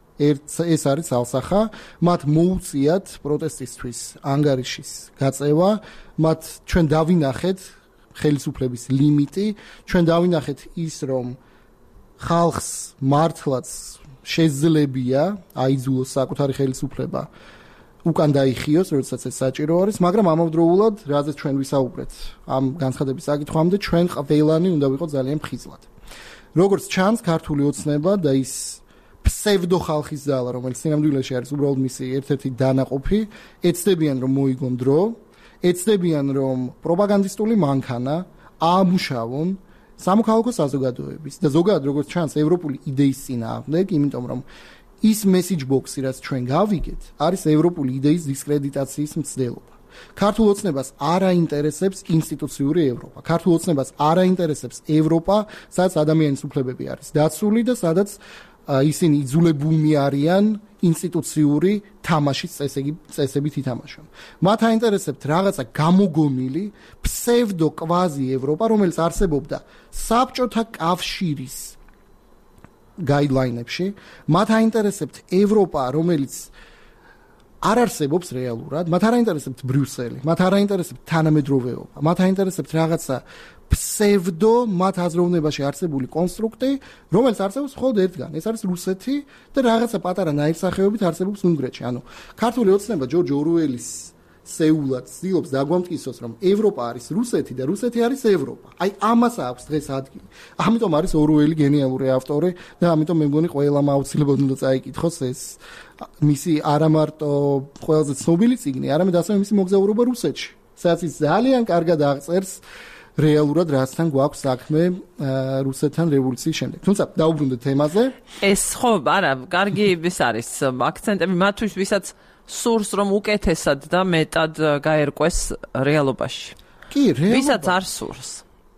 ეს არის ალსახა, მათ მოუწიათ პროტესტისთვის ანგარიშის გაწევა, მათ ჩვენ დავინახეთ ხელისუფლების ლიმიტი, ჩვენ დავინახეთ ის, რომ ხალხს მართლაც შეძლებია აიძულოს საკუთარი ხელისუფლება უკან დაიხიოს, როდესაც ეს საჭირო არის, მაგრამ ამავდროულად, რაზეც ჩვენ ვისაუბრეთ ამ განცხადების საკითხამდე, ჩვენ ყველანი უნდა ვიყოთ ძალიან მხიზლად. როგორც ჩანს, ქართული ოცნება და ის ფსევდო ხალხის ძალა, რომელიც სინამდვილეში არის უბრალოდ მისი ერთ-ერთი დანაყოფი, ეცდებიან რომ მოიგონ დრო, ეცდებიან რომ პროპაგანდისტული მანქანა აამუშავონ სამოქალაქო საზოგადოების და ზოგადად როგორც ჩანს ევროპული იდეის წინააღმდეგ, იმიტომ რომ ის მესიჯ ბოქსი, რაც ჩვენ გავიგეთ, არის ევროპული იდეის დისკრედიტაციის მცდელობა. ქართულ ოცნებას არ აინტერესებს ინსტიტუციური ევროპა. ქართულ ოცნებას არ აინტერესებს ევროპა, სადაც ადამიანის უფლებები არის დაცული და სადაც ისინი იძულებულნი არიან ინსტიტუციური თამაშის წესებით ითამაშონ. მათ აინტერესებთ რაღაცა გამოგონილი ფსევდო კვაზი ევროპა, რომელიც არსებობდა საბჭოთა კავშირის გაიდლაინებში. მათ აინტერესებთ ევროპა, რომელიც არ არსებობს რეალურად, მათ არ აინტერესებთ ბრიუსელი, მათ არ აინტერესებთ თანამედროვეობა, მათ აინტერესებთ რაღაცა ფსევდო მათ აზროვნებაში არსებული კონსტრუქტი, რომელიც არსებობს მხოლოდ ერთგან. ეს არის რუსეთი და რაღაცა პატარა ნაირსახეობით არსებობს უნგრეთში. ქართული ოცნება ჯორჯ ორუელის სეულად ცდილობს დაგვამტკიცოს, რომ ევროპა არის რუსეთი და რუსეთი არის ევროპა. ამას აქვს დღეს ადგილი. ამიტომ არის ორუელი გენიალური ავტორი და ამიტომ მე მგონი ყველამ აუცილებლად უნდა წაიკითხოს ეს მისი არა მარტო ყველაზე ცნობილი წიგნი, არამედ ასევე მისი მოგზაურობა რუსეთში. სადაც ის ძალიან კარგად აღწერს რეალურად რასთან გვაქვს საქმე რუსეთთან რევოლუციის შემდეგ. თუმცა დაუბრუნდეთ თემაზე. ეს ხო, არა, კარგი ის არის აქცენტები მათთვის, ვისაც სურს რომ უკეთესად და მეტად გაერკვეს რეალობაში. კი, რეალობა. ვისაც არ სურს.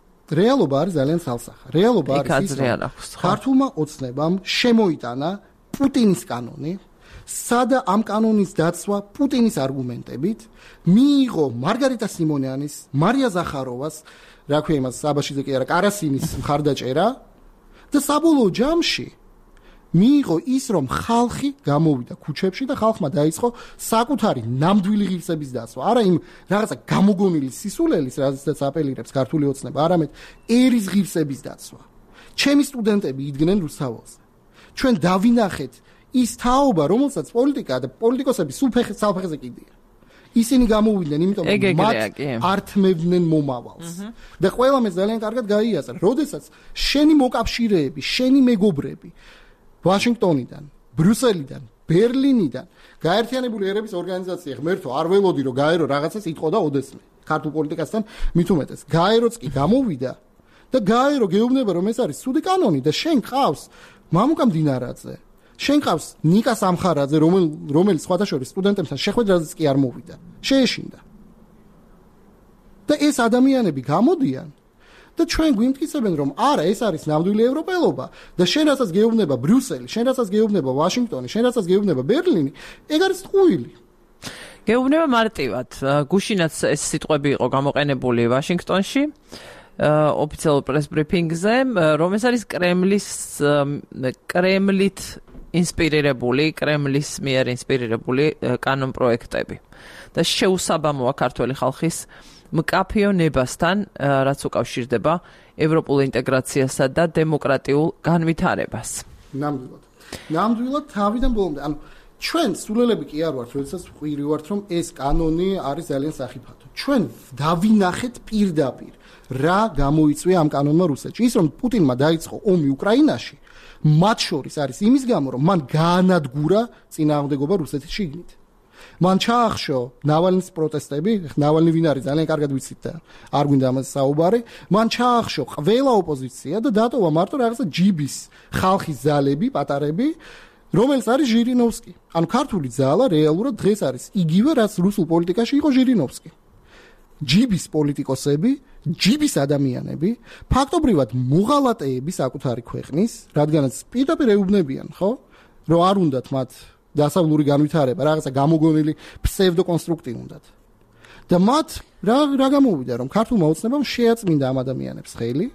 რეალობა არის ძალიან ცალსახა. რეალობა არის ის, რომ ქართულმა ოცნებამ შემოიტანა პუტინის კანონი, სადა ამ კანონის დაცვა პუტინის არგუმენტებით მიიღო მარგარიტა სიმონიანის, მარია ზახაროვას, რა ქვია იმას საბაშიძე კი არა, კარასინის მხარდაჭერა და საბოლოო ჯამში მიიღო ის, რომ ხალხი გამოვიდა ქუჩებში და ხალხმა დაიწყო საკუთარი ნამდვილი ღირსების დაცვა. არა იმ რაღაცა გამოგონილი სისულელის, რაზეც აპელირებს ქართული ოცნება, არამედ ერის ღირსების დაცვა. ჩემი სტუდენტები იდგნენ რუსთაველზე. ჩვენ დავინახეთ ის თაობა, რომელსაც პოლიტიკა და პოლიტიკოსები სალფეხზე კიდია. ისინი გამოვიდნენ, იმიტომ რომ მათ ართმევდნენ მომავალს. და ყველამ ეს ძალიან კარგად გაიაზრა, როდესაც შენი მოკავშირეები, შენი მეგობრები ვაშინგტონიდან, ბრიუსელიდან, ბერლინიდან, გაერთიანებული ერების ორგანიზაცია ღმერთო არ ველოდი რომ გაერო რაღაცას იტყო და ოდესმე. ქართულ პოლიტიკასთან მით უმეტეს. გაეროც კი გამოვიდა და გაერო გეუბნება რომ ეს არის ცუდი კანონი და შენ ყავს მამუკა მდინარაძე. შენ ყავს ნიკა სამხარაძე, რომელიც სხვათა შორის სტუდენტებთან შეხვედრაზეც კი არ მოვიდა. შეეშინდა. და ეს ადამიანები გამოდიან და ჩვენ გვიმტკიცებენ რომ არა, ეს არის ნამდვილი ევროპელობა და შენ რასაც გეუბნება ბრიუსელი, შენ რასაც გეუბნება ვაშინგტონი, შენ რასაც გეუბნება ბერლინი, ეგ არის ტყუილი. გეუბნება მარტივად. გუშინაც ეს სიტყვები იყო გამოყენებული ვაშინგტონში. ოფიციალურ პრეს ბრიფინგზე, რომ ეს არის კრემლით ინსპირირებული, კრემლის მიერ ინსპირირებული კანონ პროექტები. და შეუსაბამოა ქართული ხალხის მკაფიონებასთან, რაც უკავშირდება ევროპულ ინტეგრაციასა და დემოკრატიულ განვითარებას. ნამდვილად თავიდან ბოლომდე. ანუ ჩვენ სულელები კი არ ვართ, როდესაც ვყვირი ვართ, რომ ეს კანონი არის ძალიან სახიფათო. ჩვენ დავინახეთ პირდაპირ რა გამოიწვია ამ კანონმა რუსეთში. ის რომ პუტინმა დაიწყო ომი უკრაინაში, მათ შორის არის იმის გამო, რომ მან გაანადგურა წინააღმდეგობა რუსეთის შიგნით. მან ჩაახშო ნავალნის პროტესტები, ნავალნი ვინ არის ძალიან კარგად ვიცით და არ გვინდა ამაზე საუბარი, მან ჩაახშო ყველა ოპოზიცია და დატოვა მარტო რაღაცა ჯიბის ხალხის ძალები, პატარები, რომელიც არის ჟირინოვსკი. ანუ ქართული ძალა რეალურად დღეს არის იგივე, რაც რუსულ პოლიტიკაში იყო ჟირინოვსკი. ჯიბის პოლიტიკოსები, ჯიბის ადამიანები, ფაქტობრივად მოღალატეები საკუთარი ქვეყნის, რადგანაც პირდაპირ ეუბნებიან, ხო? რომ არ უნდათ მათ დასავლური განვითარება, რაღაცა გამოგონილი ფსევდოკონსტრუქტი უნდათ. და მათ რა გამოვიდა, რომ ქართულმა ოცნებამ შეაწმინდა ამ ადამიანებს ხელი.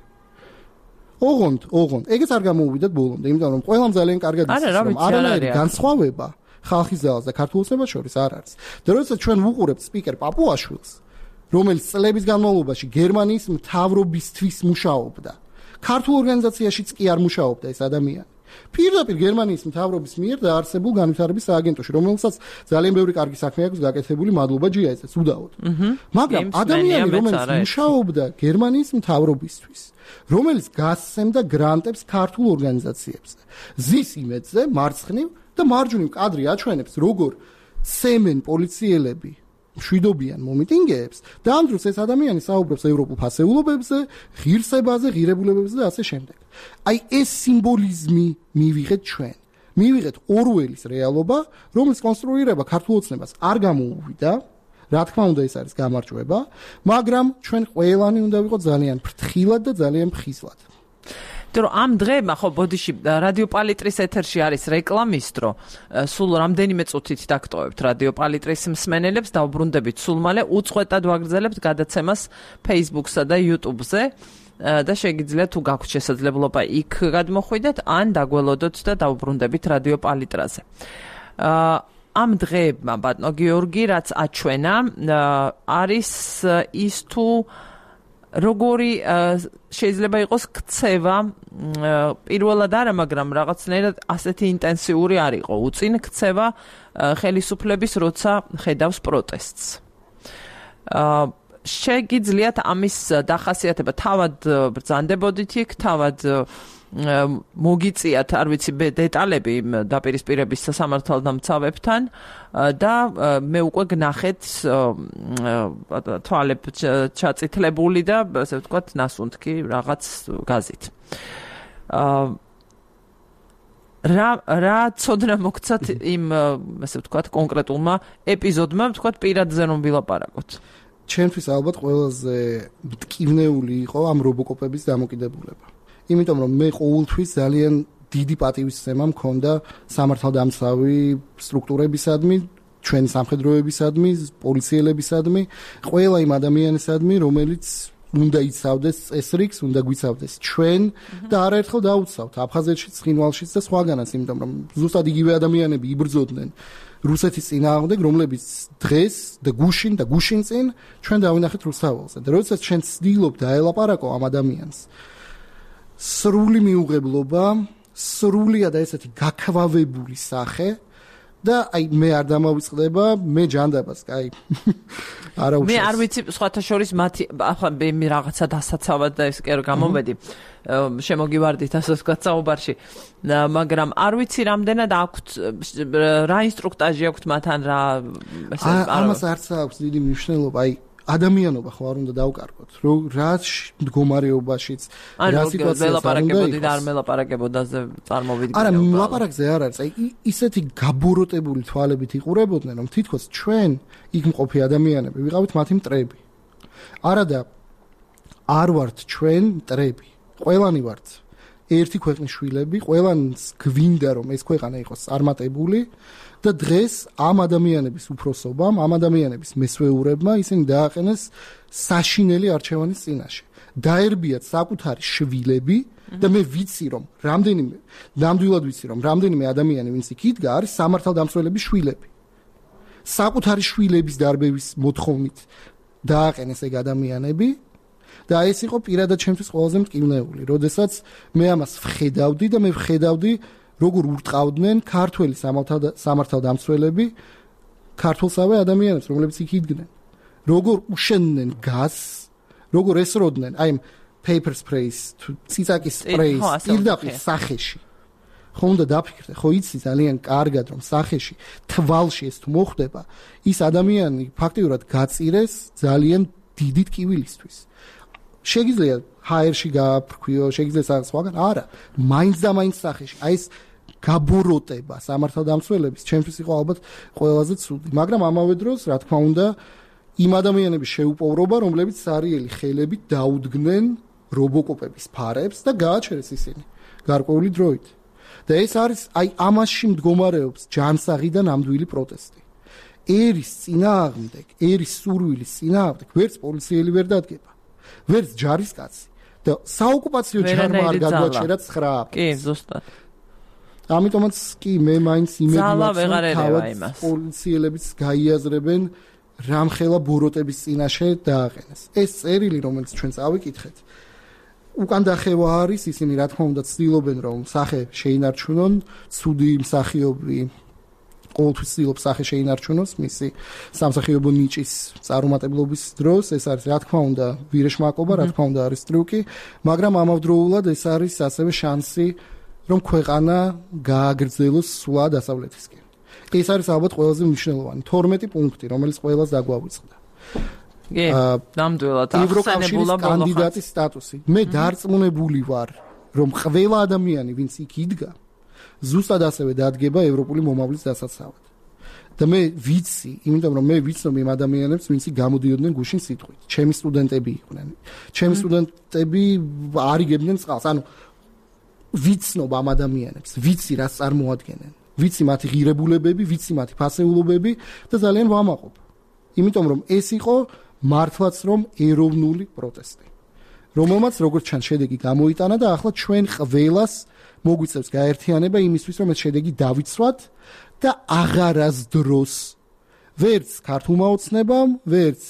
ოღონდ, ეგეც არ გამოვიდათ ბოლომდე, იმიტომ რომ ყველამ ძალიან კარგად იცის, რომ არანაირი განსხვავება ხალხის ძალას და ქართულ ოცნებას შორის არ არის. და როდესაც ჩვენ ვუყურებთ სპიკერ პაპუაშვილს, რომელიც წლების განმავლობაში გერმანიის მთავრობისთვის მუშაობდა. ქართულ ორგანიზაციაშიც კი არ მუშაობდა ეს ადამიანი. პირდაპირ გერმანიის მთავრობის მიერ დაარსებულ განვითარების სააგენტოში, რომელსაც ძალიან ბევრი კარგი საქმე აქვს გაკეთებული, მადლობა ჯიაიზეს, უდაოდ. მაგრამ ადამიანი, რომელიც მუშაობდა გერმანიის მთავრობისთვის, რომელიც გასცემდა გრანტებს ქართულ ორგანიზაციებზე, ზის იმედზე მარცხნივ და მარჯვნივ კადრი აჩვენებს, როგორ ცემენ პოლიციელები მშვიდობიან მომიტინგეებს და ამ დროს ეს ადამიანი საუბრობს ევროპულ ფასეულობებზე, ღირსებაზე, ღირებულებებზე და ასე შემდეგ. აი ეს სიმბოლიზმი მივიღეთ ჩვენ. მივიღეთ ორველის რეალობა, რომელიც კონსტრუირება ქართულ ოცნებას არ გამოუვიდა. რა თქმა უნდა ეს არის გამარჯვება, მაგრამ ჩვენ ყველანი უნდა ვიყოთ ძალიან ფრთხილად და ძალიან მხისლად. რომ ამ დღეებმა ხო ბოდიში რადიო პალიტრის ეთერში არის რეკლამის დრო, სულ რამდენიმე წუთით დაგტოვებთ რადიო პალიტრის მსმენელებს და უბრუნდებით სულ მალე უწყვეტად ვაგრძელებთ გადაცემას Facebook-სა და YouTube-ზე და შეგიძლიათ თუ გაქვთ შესაძლებლობა იქ გადმოხვიდეთ ან დაგველოდოთ და დაუბრუნდებით რადიო პალიტრაზე. ამ დღეებმა ბატონო გიორგი რაც აჩვენა არის ის თუ როგორი შეიძლება იყოს ქცევა პირველად არა, მაგრამ რაღაცნაირად ასეთი ინტენსიური არ იყო. უწინ ქცევა ხელისუფლების როცა ხედავს პროტესტს. შეგიძლიათ ამის დახასიათება თავად ბრძანდებოდით იქ, თავად მოგიწიათ, არ ვიცი, დეტალები დაპირისპირების სამართალდამცავებთან და მე უკვე გნახეთ თვალებ ჩაწითლებული და ასე ვთქვათ ნასუნთქი რაღაც გაზით. რა ცოდნა მოგცათ იმ ასე ვთქვათ კონკრეტულმა ეპიზოდმა, ვთქვათ პირადზე რომ ვილაპარაკოთ. ჩემთვის ალბათ ყველაზე მტკივნეული იყო ამ რობოკოპების დამოკიდებულება. იმიტომ რომ მე ყოველთვის ძალიან დიდი პატივისცემა მქონდა სამართალდამცავი სტრუქტურებისადმი, ჩვენი სამხედროებისადმი, პოლიციელებისადმი, ყველა იმ ადამიანისადმი, რომელიც უნდა იცავდეს წესრიგს, უნდა გვიცავდეს ჩვენ და არაერთხელ დაუცავთ აფხაზეთშიც, ცხინვალშიც და სხვაგანაც, იმიტომ რომ ზუსტად იგივე ადამიანები იბრძოდნენ რუსეთის წინააღმდეგ, რომლებიც დღეს და გუშინ წინ ჩვენ დავინახეთ რუსთაველზე. და როდესაც ჩვენ ცდილობ დაელაპარაკო ამ ადამიანს, სრული მიუღებლობა, სრულიად ესეთი გაქვავებული სახე და აი მე არ დამავიწყდება, მე ჯანდაბას, აი არა უშავს. მე არ ვიცი, სხვათა შორის მათი ახლა მე რაღაცა დასაცავად და ეს კი არ გამომედი. შემოგივარდით ასე ვთქვათ საუბარში. მაგრამ არ ვიცი რამდენად აქვთ რა ინსტრუქტაჟი აქვთ მათთან რა ამას არც აქვს დიდი მნიშვნელობა, აი ადამიანობა ხო არ უნდა დავკარგოთ, რომ რა მდგომარეობაშიც რა სიტუაციას არ უნდა იყოს. არ მელაპარაკებოდა წარმოვიდგინე. არა, ლაპარაკზე არ არის. აი ისეთი გაბოროტებული თვალებით იყურებოდნენ, რომ თითქოს ჩვენ იქ მყოფი ადამიანები ვიყავით მათი მტრები. არა და არ ვართ ჩვენ მტრები. ყველანი ვართ ერთი ქვეყნის შვილები, ყველანს გვინდა რომ ეს ქვეყანა იყოს წარმატებული და დღეს ამ ადამიანების უფროსობამ, ამ ადამიანების მესვეურებმა ისინი დააყენეს საშინელი არჩევანის წინაშე. დაერბიათ საკუთარი შვილები და მე ვიცი რომ ნამდვილად ვიცი რომ რამდენიმე ადამიანი ვინც იქ იდგა არის სამართალდამცველების შვილები. საკუთარი შვილების დარბევის მოთხოვნით დააყენეს ეგ ადამიანები და ეს იყო პირადად ჩემთვის ყველაზე მტკივნეული, როდესაც მე ამას ვხედავდი და მე ვხედავდი როგორ ურტყავდნენ ქართველი სამართალდამცველები ქართველსავე ადამიანებს, რომლებიც იქ იდგნენ. როგორ უშენდნენ გაზს, როგორ ესროდნენ, აი paper sprays, ციცაკის sprays პირდაპირ სახეში. ხო უნდა დაფიქრდე, ხო იცი ძალიან კარგად რომ სახეში, თვალში ეს თუ მოხდება, ის ადამიანი ფაქტიურად გაწირეს ძალიან დიდი ტკივილისთვის. შეგიძლია ჰაერში გააფრქვიო, შეგიძლია სხვაგან, არა, მაინც და მაინც სახეში. აი ეს გაბოროტება სამართალდამცველების ჩემთვის იყო ალბათ ყველაზე ცუდი, მაგრამ ამავე დროს, რა თქმა უნდა, იმ ადამიანების შეუპოვრობა, რომლებიც სარიელი ხელებით დაუდგნენ რობოკოპების ფარებს და გააჩერეს ისინი გარკვეული დროით. და ეს არის აი ამაში მდგომარეობს ჯანსაღი და ნამდვილი პროტესტი. ერის წინააღმდეგ, ერის სურვილის წინააღმდეგ ვერც პოლიციელი ვერ დადგება. ვერც ჯარისკაცი და საოკუპაციო ჯარმა არ გადააჩერა 9. კი, ზუსტად. ამიტომაც კი მე მაინც იმედია პოლიციელებიც გაიაზრებენ რამხელა ბოროტების წინაშე დააყენეს. ეს წერილი, რომელიც ჩვენ წავიკითხეთ, უკან დახევა არის, ისინი რა თქმა უნდა ცდილობენ რომ სახე შეინარჩუნონ, ცუდი მსახიობი ყოველთვის ცდილობს სახე შეინარჩუნოს მისი სამსახიობო ნიჭის წარუმატებლობის დროს, ეს არის რა თქმა უნდა ვირეშმაკობა, რა თქმა უნდა არის ტრიუკი, მაგრამ ამავდროულად ეს არის ასევე შანსი რომ ქვეყანა გააგრძელოს სულა დასავლეთისკენ. ეს არის ალბათ ყველაზე მნიშვნელოვანი 12 პუნქტი, რომელიც ყველას დაგვავიწყდა. კი, ნამდვილად ახსენებულა კანდიდატის სტატუსი. მე დარწმუნებული ვარ, რომ ყველა ადამიანი, ვინც იქ იდგა, ზუსტად ასევე დადგება ევროპული მომავლის დასაცავად. და მე ვიცი, იმიტომ რომ მე ვიცნობ იმ ადამიანებს, ვინც გამოდიოდნენ გუშინ სიტყვით. ჩემი სტუდენტები იყვნენ. ჩემი სტუდენტები არიგებდნენ წყალს. ანუ ვიცნობ ამ ადამიანებს, ვიცი რას წარმოადგენენ. ვიცი მათი ღირებულებები, ვიცი მათი ფასეულობები და ძალიან ვამაყობ. იმიტომ რომ ეს იყო მართლაც რომ ეროვნული პროტესტი. რომელმაც როგორც ჩანს შედეგი გამოიტანა და ახლა ჩვენ ყველას მოგვიწევს გაერთიანება იმისთვის რომ ეს შედეგი დავიცვათ და აღარასდროს ვერც ქართულმა ოცნებამ, ვერც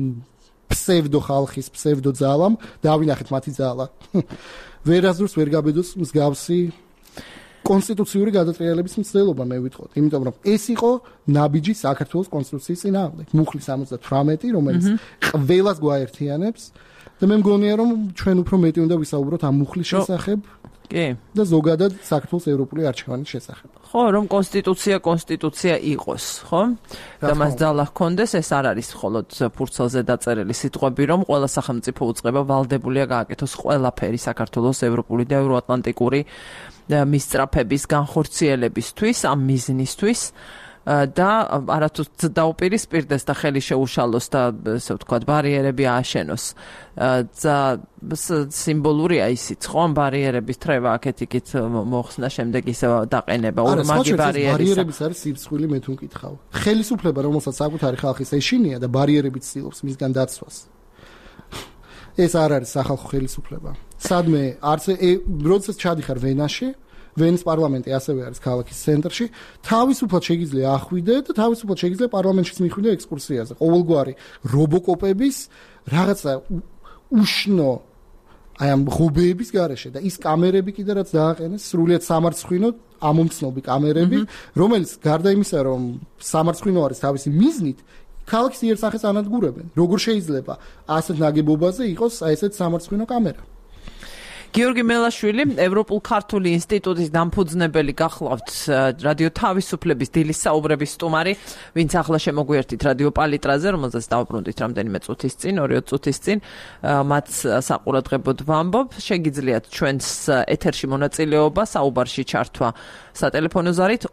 ფსევდო ხალხის ფსევდო ძალამ დავინახეთ მათი ძალა. ვერასდროს ვერ გაბედოს მსგავსი კონსტიტუციური გადატრიალების მცდელობა მე ვიტყოდ, იმიტომ რომ ეს იყო ნაბიჯი საქართველოს კონსტიტუციის წინააღმდეგ, მუხლი 78, რომელიც ყველას გვაერთიანებს და მე მგონია რომ ჩვენ უფრო მეტი უნდა ვისაუბროთ ამ მუხლის შესახებ. კი. და ზოგადად საქართველოს ევროპული არჩევანის შესახებ. ხო, რომ კონსტიტუცია იყოს, ხო? და მას ძალა ჰქონდეს, ეს არ არის მხოლოდ ფურცელზე დაწერილი სიტყვები, რომ ყველა სახელმწიფო უწყება ვალდებულია გააკეთოს ყველაფერი საქართველოს ევროპული და ევროატლანტიკური მისწრაფების განხორციელებისთვის, ამ მიზნისთვის და არათუ დაუპირისპირდეს და ხელი შეუშალოს და ესე ვთქვათ ბარიერები ააშენოს. სიმბოლურია ისიც, ხო, ბარიერების თრევა აქეთ-იქით მოხსნა, შემდეგ ისე დაყენება ორმაგი ბარიერების არის სიცხვილი მე თუ მკითხავ. ხელისუფლება, რომელსაც საკუთარი ხალხის ეშინია და ბარიერებით ცდილობს მისგან დაცვას. ეს არ არის სახალხო ხელისუფლება. სადმე არც როდესაც ჩადიხარ ვენაში, ვენის პარლამენტი ასევე არის ქალაქის ცენტრში, თავისუფლად შეგიძლია ახვიდე და თავისუფლად შეგიძლია პარლამენტშიც მიხვიდე ექსკურსიაზე. ყოველგვარი რობოკოპების რაღაცა უშნო აი ამ ღობეების გარეშე და ის კამერები კიდე რაც დააყენეს სრულიად სამარცხვინო ამომცნობი კამერები, რომელიც გარდა იმისა, რომ სამარცხვინო არის თავისი მიზნით, ქალაქის იერსახეს ანადგურებენ. როგორ შეიძლება ასეთ ნაგებობაზე იყოს აი ესეთ სამარცხვინო კამერა? გიორგი მელაშვილი, ევროპულ-ქართული ინსტიტუტის დამფუძნებელი გახლავთ რადიო თავისუფლების დილის საუბრების სტუმარი, ვინც ახლა შემოგვიერთით რადიო პალიტრაზე, რომელზეც დავბრუნდით რამდენიმე წუთის წინ, 2 წუთის წინ, მათ საყურადღებოდ ვამბობ, შეგიძლიათ ჩვენს ეთერში მონაწილეობა საუბარში ჩართვა სატელეფონო ზარით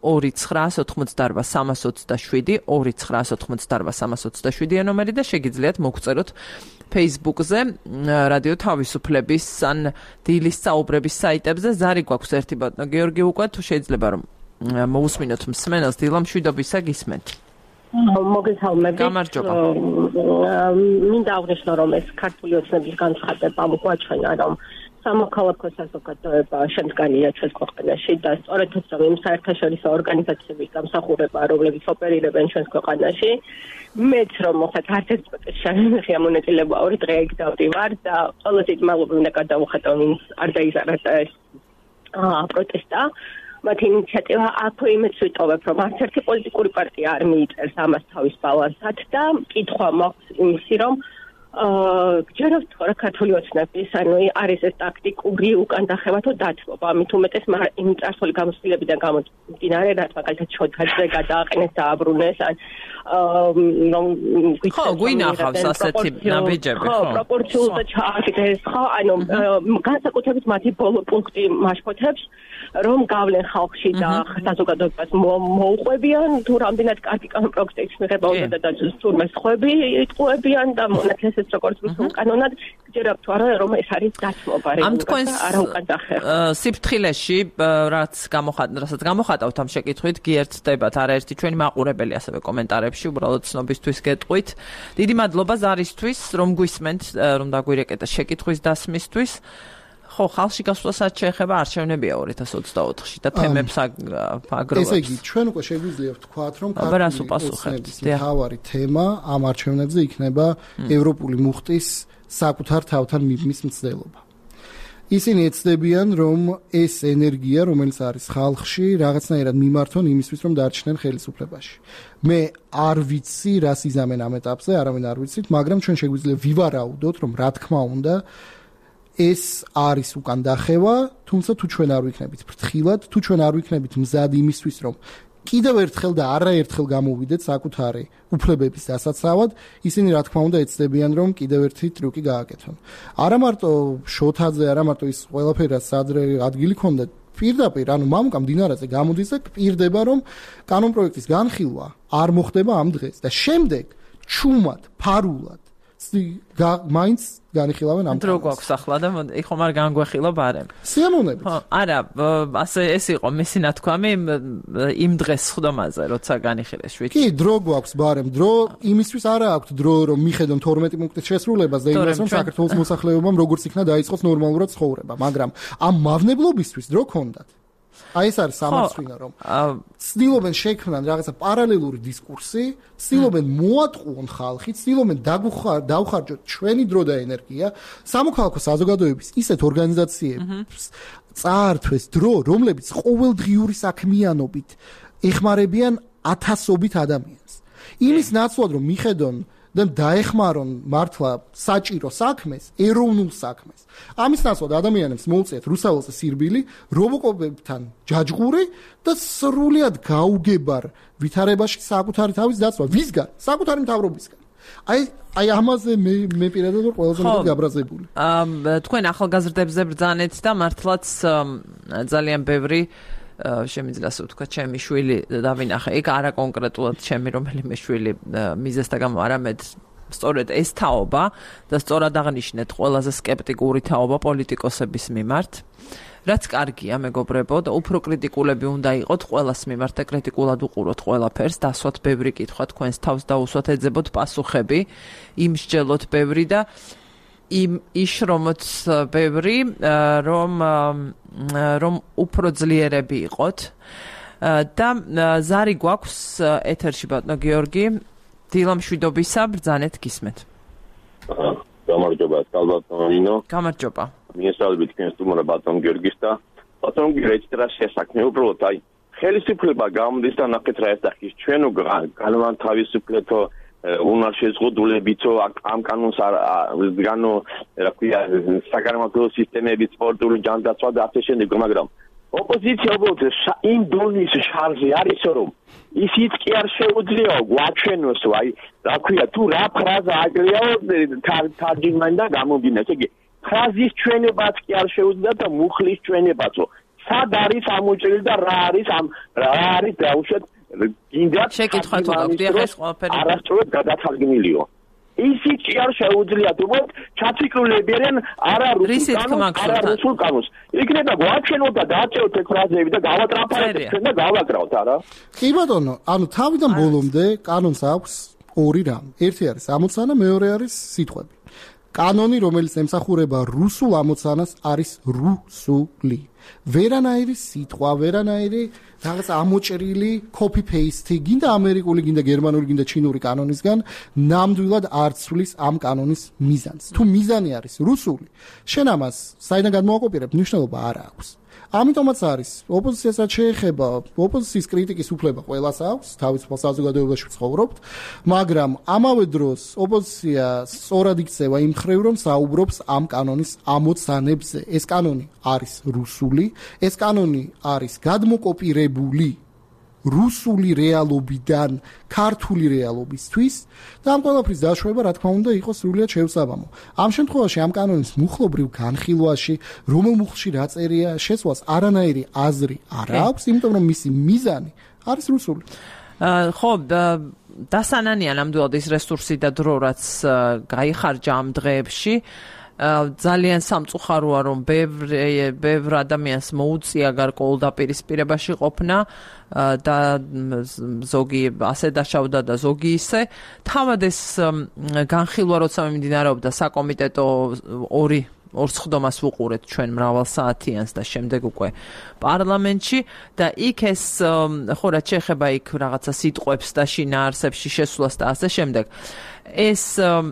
2988327 2988327 ნომერი და შეგიძლიათ მოგწეროთ Facebook-ზე რადიო თავისუფლების ან დილის საუბრების საიტებზე. ზარი გვაქვს ერთი ბატონო გიორგი უკვე, თუ შეიძლება რომ მოусმინოთ მსმენელს დილა მშვიდობისა გისმენთ. მოგესალმებით. გამარჯობა. მინდა აღნიშნო რომ ეს ქართული ოცნების განცხადება მოგვაჩვენა რომ სამოქალაქო საზოგადოება შემდგარია ჩვენს ქვეყანაში და სწორედ ეს რომ იმ საერთაშორისო ორგანიზაციების დამსახურება რომლებიც ოპერირებენ ჩვენს ქვეყანაში მეც რომ მოხდა არც ერთ პროტესტში მონაწილეობა 2 დღე იქ დავდივარ და ყველა დიდ მადლობა უნდა გადავუხატო ვინც არ დაიზარდა ეს პროტესტა მათი ინიციატივა აქვე იმეც ვიტოვებ რომ არც ერთი პოლიტიკური პარტია არ მიიწერს ამას თავის ბალანსად და კითხვა მაქვს იმისი რომ ჯეროთ რა ქართული ოცნების ანუ არის ეს ტაქტიკური უკან დახევა თუ დათმობა ამით უმეტეს იმ წარსული გამოცდილებიდან გამომდინარე რაც მაგალითად შოთაძე გადააყენეს და აბრუნეს ან ხო გვინახავს ასეთი ნაბიჯები ხო პროპორციულად ჩააკეთეს ხო ანუ განსაკუთრებით მათი ბოლო პუნქტი მაშფოთებს რომ გავლენ ხალხში და საზოგადოებას მოუყვებიან თუ რამდენად კარგი პროექტის მიღება უნდა და თურმე სხვები იტყუებიან და მონათლეს ეს როგორც უკანონად ჯერათ თუ არა რომ ეს არის დათმობა ამ თქვენს სიფრთხილეში რასაც გამოხატავთ ამ შეკითხვით გიერთდებათ არაერთი ჩვენი მაყურებელი ასევე კომენტარებში უბრალოდ ცნობისთვის გეტყვით დიდი მადლობა ზარისთვის რომ გვისმენთ რომ დაგვირეკეთ შეკითხვის დასმისთვის ხო ხალხში გასვლასაც შეეხება არჩევნებია 2024-ში და თემებს აგროვებთ. ესე იგი, ჩვენ უკვე შეგვიძლია ვთქვათ, რომ ქართული მთავარი თემა ამ არჩევნებზე იქნება ევროპული მუხტის საკუთარ თავთან მიბმის მცდელობა. ისინი ეცდებიან, რომ ეს ენერგია, რომელიც არის ხალხში, რაღაცნაირად მიმართონ იმისთვის, რომ დარჩნენ ხელისუფლებაში. მე არ ვიცი, რას იზამენ ამ ეტაპზე, არავინ არ ვიცით, მაგრამ ჩვენ შეგვიძლია ვივარაუდოთ, რომ რა თქმა უნდა ეს არის უკან დახევა, თუმცა თუ ჩვენ არ ვიქნებით ფრთხილად, თუ ჩვენ არ ვიქნებით მზად იმისთვის, რომ კიდევ ერთხელ და არაერთხელ გამოვიდეთ საკუთარი უფლებების დასაცავად, ისინი რა თქმა უნდა ეცდებიან, რომ კიდევ ერთი ტრიუკი გააკეთონ. არა მარტო შოთაძე, არა მარტო ის ყველაფერი, რაც ადრე ადგილი ქონდა, პირდაპირ, ანუ მამუკა მდინარაზე გამოდის და პირდება, რომ კანონპროექტის განხილვა არ მოხდება ამ დღეს და შემდეგ ჩუმად, ფარულად მაინც განიხილავენ ამ დრო გვაქვს ახლა და ხომ არ განგვეხილა ბარემ. სიამოვნებით. არა, ასე ეს იყო მისი ნათქვამი იმ დღეს ხდომაზე, როცა განიხილეს შვიდ. კი, დრო გვაქვს ბარემ, დრო იმისთვის არა აქვს დრო, რომ მიხედონ 12 პუნქტის შესრულებას და იმას, რომ საქართველოს მოსახლეობამ როგორც იქნა დაიწყოს ნორმალურად ცხოვრება, მაგრამ ამ მავნებლობისთვის დრო ქონდათ. აი ეს არის სამარცხვინო რომ ცდილობენ შექმნან რაღაცა პარალელური დისკურსი, ცდილობენ მოატყუონ ხალხი, ცდილობენ დაუხარჯოთ ჩვენი დრო და ენერგია სამოქალაქო საზოგადოების ისეთ ორგანიზაციებს წაართვეს დრო, რომლებიც ყოველდღიური საქმიანობით ეხმარებიან ათასობით ადამიანს. იმის ნაცვლად რომ მიხედონ და დაეხმარონ მართლა საჭირო საქმეს, ეროვნულ საქმეს. ამის ნაცვლად ადამიანებს მოუწიათ რუსალოზე სირბილი, რობოკოპებთან ჯაჯღური და სრულიად გაუგებარ ვითარებაში საკუთარი თავის დაცვა. ვისგან? საკუთარი მთავრობისგან. აი ამაზე მე პირადად ვარ ყველაზე მეტად გაბრაზებული. თქვენ ახალგაზრდებზე ბრძანეთ და მართლაც ძალიან ბევრი შემიძლია ასე ვთქვა, ჩემი შვილი დავინახე. ეგ არა კონკრეტულად ჩემი რომელიმე შვილი მიზეს და გამო, არამედ სწორედ ეს თაობა და სწორად აღნიშნეთ ყველაზე სკეპტიკური თაობა პოლიტიკოსების მიმართ. რაც კარგია, მეგობრებო, და უფრო კრიტიკულები უნდა იყოთ ყველას მიმართ და კრიტიკულად უყუროთ ყველაფერს, დასვათ ბევრი კითხვა თქვენს თავს დაუსვათ, ეძებოთ პასუხები, იმსჯელოთ ბევრი და იშრომოთ ბევრი, რომ უფრო ძლიერები იყოთ. და ზარი გვაქვს ეთერში ბატონო გიორგი, დილამშვიდობისა, ბრძანეთ გისმეთ. გამარჯობა, ბატონო ნინო. გამარჯობა. მიესალმებით თქვენს სტუმრად ბატონ გიორგის და ბატონ გიორგის რა შესაქმნე უბრალოდ აი ხელისუფლება გამოდის და ნახეთ რა ესახის ჩვენ განმათავისუფლეთო უნარ შეზღუდულებითო ამ კანონს განო რა ქვია საგანმანათლებლო სისტემების სპორტული ჯანდაცვა და ასე შემდეგ, მაგრამ ოპოზიცია უბრალოდ იმ დონის შარჟი არის რომ ისიც კი არ შეუძლია გვაჩვენოს აი რა ქვია თუ რა ფრაზა აგრიაო თარჯიმანი და გამომდინეს ეგ ფრაზის ჩვენებაც კი არ შეუძლია და მუხლის ჩვენებაცო სად არის ამოჭრილი და რა არის დაუშვათ გინდათ შეკითხვა თუ გაქვთ ეს ყველაფერი არასწორად გადათარგმნილიო ისიც კი არ შეუძლიათ უბრალოდ ჩაციკლებიან არა რუსულ კანონს იქნება გვაჩვენოთ და დააჭეროთ ეს ფრაზები და გავატრაფარებთ ჩვენ და გავაკრავთ არა კი ბატონო ანუ თავიდან ბოლომდე კანონს აქვს ორი რამ ერთი არის ამოცანა მეორე არის სიტყვები კანონი რომელიც ემსახურება რუსულ ამოცანას არის რუსული ვერანაირი სიტყვა ვერანაირი რაღაც ამოჭრილი copy paste გინდა ამერიკული გინდა გერმანული გინდა ჩინური კანონისგან ნამდვილად არ ცვლის ამ კანონის მიზანს თუ მიზანი არის რუსული შენ ამას საიდან გადმოაკოპირებ მნიშვნელობა არ აქვს ამიტომაც არის ოპოზიციასაც შეეხება ოპოზიციის კრიტიკის უფლება ყველას აქვს თავისუფალ საზოგადოებაში ცხოვრობთ მაგრამ ამავე დროს ოპოზიცია სწორად იქცევა იმ მხრივ რომ საუბრობს ამ კანონის ამოცანებზე ეს კანონი არის რუსული ეს კანონი არის გადმოკოპირებული რუსული რეალობიდან ქართული რეალობისთვის და ამ ყველაფრის დაშვება რა თქმა უნდა იყოს სრულიად შეუსაბამო. ამ შემთხვევაში ამ კანონის მუხლობრივ განხილვაში რომელ მუხლში რა წერია შესვლას არანაირი აზრი არ აქვს, იმიტომ რომ მისი მიზანი არის რუსული. ხო, დასანანია ნამდვილად ის რესურსი და დრო რაც გაიხარჯა ამ დღეებში ძალიან სამწუხაროა რომ ბევრ ადამიანს მოუწია გარკვეულ დაპირისპირებაში ყოფნა და ზოგი ასე დაშავდა და ზოგი ისე თავად ეს განხილვა როცა მიმდინარეობდა საკომიტეტო ორ სხდომას ვუყურეთ ჩვენ მრავალ საათიანს და შემდეგ უკვე პარლამენტში და იქ ეს ხო რაც შეეხება იქ რაღაცა სიტყვებს და შინაარსებში შესვლას და ასე შემდეგ ეს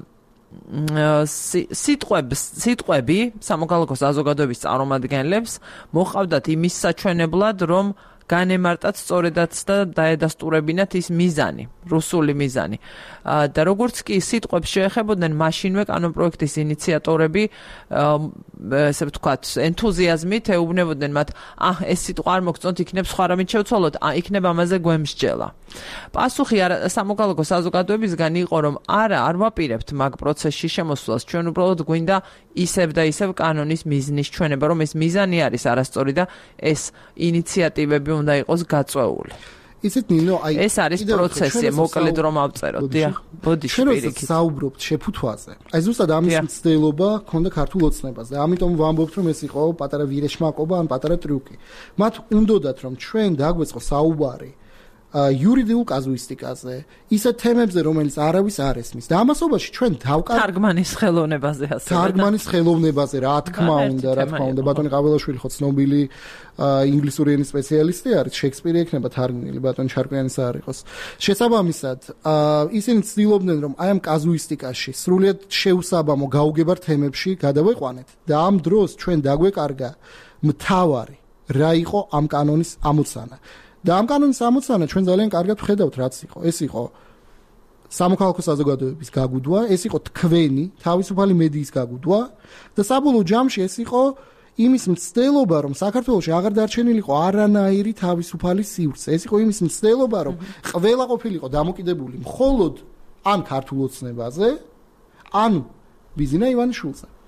სიტყვები სამოქალაქო საზოგადოების წარმომადგენლებს მოყავდათ იმის საჩვენებლად რომ განემარტათ სწორედაც და დაედასტურებინათ ის მიზანი, რუსული მიზანი. და როგორც კი სიტყვებს შეეხებოდნენ მაშინვე კანონპროექტის ინიციატორები, ესე ვთქვათ, ენთუზიაზმით ეუბნებოდნენ მათ, ეს სიტყვა არ მოგწონთ, იქნებ სხვა რამით შევცვალოთ, იქნებ ამაზე გვემსჯელა. პასუხი სამოქალაქო საზოგადოებისგან იყო, რომ არ ვაპირებთ მაგ პროცესში შემოსვლას, ჩვენ უბრალოდ გვინდა ისევ და ისევ კანონის მიზნის ჩვენება, რომ ეს მიზანი არის არასწორი და ეს ინიციატივები უნდა იყოს გაწვეული. იცით ნინო, აი ეს არის პროცესი, მოკლედ რომ ავწეროთ. დიახ, ბოდიში პირიქით. ჩვენ საუბრობთ შეფუთვაზე. აი ზუსტად ამის მცდელობა ქონდა ქართულ ოცნებას და ამიტომ ვამბობთ რომ ეს იყო პატარა ვირეშმაკობა ან პატარა ტრიუკი. მათ უნდათ რომ ჩვენ დაგვეწყო საუბარი იურიდიულ კაზუისტიკაზე, ისეთ თემებზე, რომელიც არავის არ ესმის. და ამასობაში ჩვენ თარგმანის ხელოვნებაზე ასე. თარგმანის ხელოვნებაზე, რა თქმა უნდა, ბატონი ყაბელაშვილი ხო ცნობილი ინგლისური ენის სპეციალისტი არის, შექსპირი ექნება თარგმნილი, ბატონი ჩარკვიანის არ იყოს. შესაბამისად, ისინი ცდილობდნენ, რომ აი ამ კაზუისტიკაში სრულიად შეუსაბამო გაუგებარ თემებში გადავეყვანეთ და ამ დროს ჩვენ დაგვეკარგა მთავარი რა იყო ამ კანონის ამოცანა. და ამ კანონის ამოცანა ჩვენ ძალიან კარგად ვხედავთ რაც იყო. ეს იყო სამოქალაქო საზოგადოების გაგუდვა, ეს იყო თქვენი თავისუფალი მედიის გაგუდვა და საბოლოო ჯამში ეს იყო იმის მცდელობა, რომ საქართველოში აღარ დარჩენილიყო არანაირი თავისუფალი სივრცე. ეს იყო იმის მცდელობა, რომ ყველა ყოფილიყო დამოკიდებული მხოლოდ ან ქართულ ოცნებაზე, ან ბიზინა ივანიშვილზე.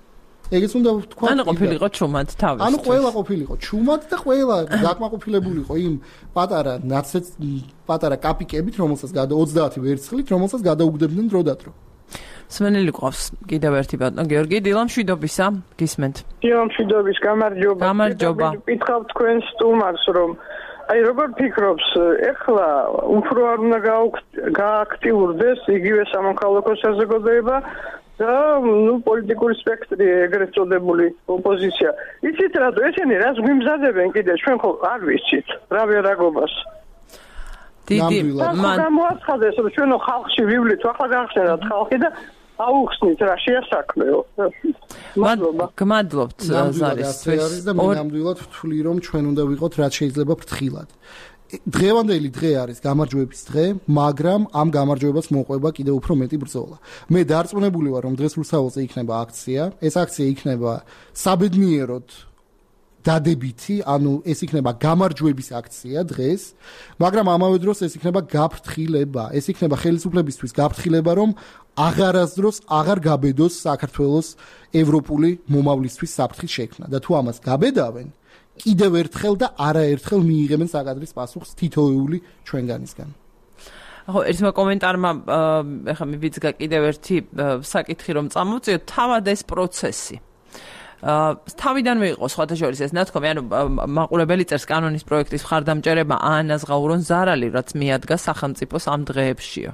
ეგეც უნდა ვთქვა. ანუ ყოფილიყო ჩუმად თავის. ანუ ყველა ყოფილიყო ჩუმად და ყველა დაკმაყოფილებულიყო იმ პატარა კაპიკებით, რომელსაც 30 ვერცხლით, რომელსაც გადაუგდებდნენ დრო და დრო. სმენელი ყავს კიდევ ერთი ბატონო გიორგი დილამშვიდობისა გისმენთ. დილამშვიდობის გამარჯობა. გამარჯობა. ვკითხავ თქვენ სტუმარს რომ აი როგორ ფიქრობს ეხლა უფრო არ უნდა გააქტიურდეს იგივე სამოქალაქო საზოგადოება და პოლიტიკური სპექტრი ეგრეთ წოდებული ოპოზიცია. იცით რა ესენი რას გვიმზადებენ კიდე ჩვენ ხო არ ვიცით რა ვერაგობას. დიდი მან გამოაცხადეს რომ ჩვენო ხალხში ვივლით ახლა გახსენათ ხალხი და აუხსნით რა შეასაქმეო. გმადლობთ ზარისთვის. და მე ნამდვილად ვთვლი რომ ჩვენ უნდა ვიყოთ რაც შეიძლება ფრთხილად. დღევანდელი დღე არის გამარჯვების დღე, მაგრამ ამ გამარჯვებას მოყვება კიდევ უფრო მეტი ბრძოლა. მე დარწმუნებული ვარ რომ დღეს რუსთაველზე იქნება აქცია. ეს აქცია იქნება საბედნიეროდ დადებითი, ანუ ეს იქნება გამარჯვების აქცია დღეს, მაგრამ ამავე დროს ეს იქნება გაფრთხილება. ეს იქნება ხელისუფლებისთვის გაფრთხილება, რომ აღარასდროს აღარ გაბედოს საქართველოს ევროპული მომავლისთვის საფრთხის შექმნა და თუ ამას გაბედავენ, კიდევ ერთხელ და არაერთხელ მიიღებენ საკადრის პასუხს თითოეული ჩვენგანისგან. ხო, ერთმა კომენტარმა ეხლა მივიძგა კიდევ ერთი საკითხი რომ წამოვწიოთ თავად ეს პროცესი. თავიდანვე იყო სხვათა შორის ეს ნათქვამი, ანუ მაყურებელი წერს კანონის პროექტის მხარდამჭერებმა აანას ღაურონ ზარალი, რაც მიადგა სახელმწიფოს ამ დღეებშიო.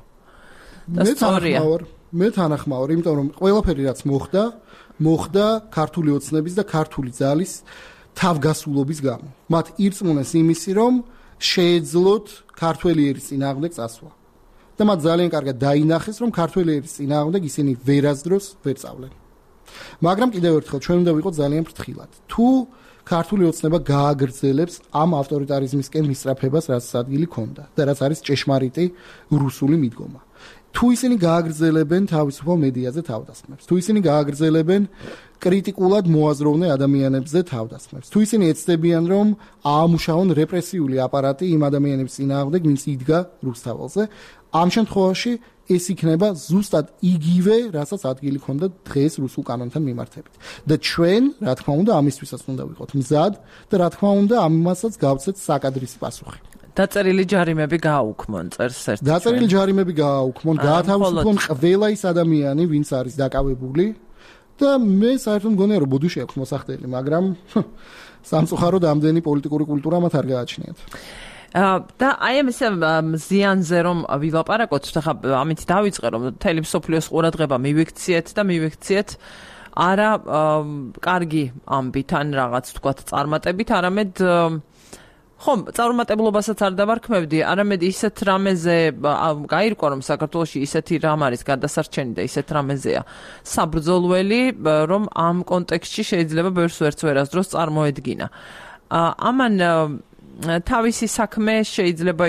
მე თანახმავარ, იმიტომ რომ ყველაფერი რაც მოხდა ქართული ოცნების და ქართული ძალის თავგასულობის გამო. მათ ირწმუნეს იმისი, რომ შეეძლოთ ქართველი ერის წინააღმდეგ წასვლა. და მათ ძალიან კარგად დაინახეს, რომ ქართველი ერის წინააღმდეგ ისინი ვერასდროს ვერ წავლენ. მაგრამ კიდევ ერთხელ ჩვენ უნდა ვიყოთ ძალიან ფრთხილად. თუ ქართული ოცნება გააგრძელებს ამ ავტორიტარიზმისკენ მისწრაფებას, რაც ადგილი ქონდა და რაც არის ჭეშმარიტი რუსული მიდგომა. თუ ისინი გააგრძელებენ თავისუფალ მედიაზე თავდასხმებს, თუ ისინი გააგრძელებენ კრიტიკულად მოაზროვნე ადამიანებზე თავდასხმებს, თუ ისინი ეცდებიან რომ აამუშავონ რეპრესიული აპარატი იმ ადამიანების წინააღმდეგ, ვინც იდგა რუსთაველზე, ამ შემთხვევაში ეს იქნება ზუსტად იგივე, რასაც ადგილი ქონდა დღეს რუსულ კანონთან მიმართებით. და ჩვენ, რა თქმა უნდა, ამისთვისაც უნდა ვიყოთ მზად და რა თქმა უნდა, ამასაც გავცეთ საკადრის პასუხი. დაწერილი ჯარიმები გააუქმონ წერს ერთ. დაწერილი ჯარიმები გააუქმონ, გაათავისუფლონ ყველა ის ადამიანი, ვინც არის დაკავებული და მე საერთოდ მგონია რომ ბოდუში აქვს მოსახდელი, მაგრამ სამწუხაროდ ამდენი პოლიტიკური კულტურა მათ არ გააჩნიათ. და აი ამის ზიანზე რომ ვილაპარაკოთ, ხა ამით დავიწყე რომ მთელი მსოფლიოს ყურადღება მივიქციეთ არა კარგი ამბით ან რაღაც თქვათ წარმატებით, არამედ ხომ წარუმატებლობასაც არ დავარქმევდი, არამედ ისეთ რამეზე გაირკვა რომ საქართველოში ისეთი რამ არის გადასარჩენი და ისეთ რამეზეა საბრძოლველი, რომ ამ კონტექსტში შეიძლება ბევრს ვერასდროს წარმოედგინა. ამან თავისი საქმე შეიძლება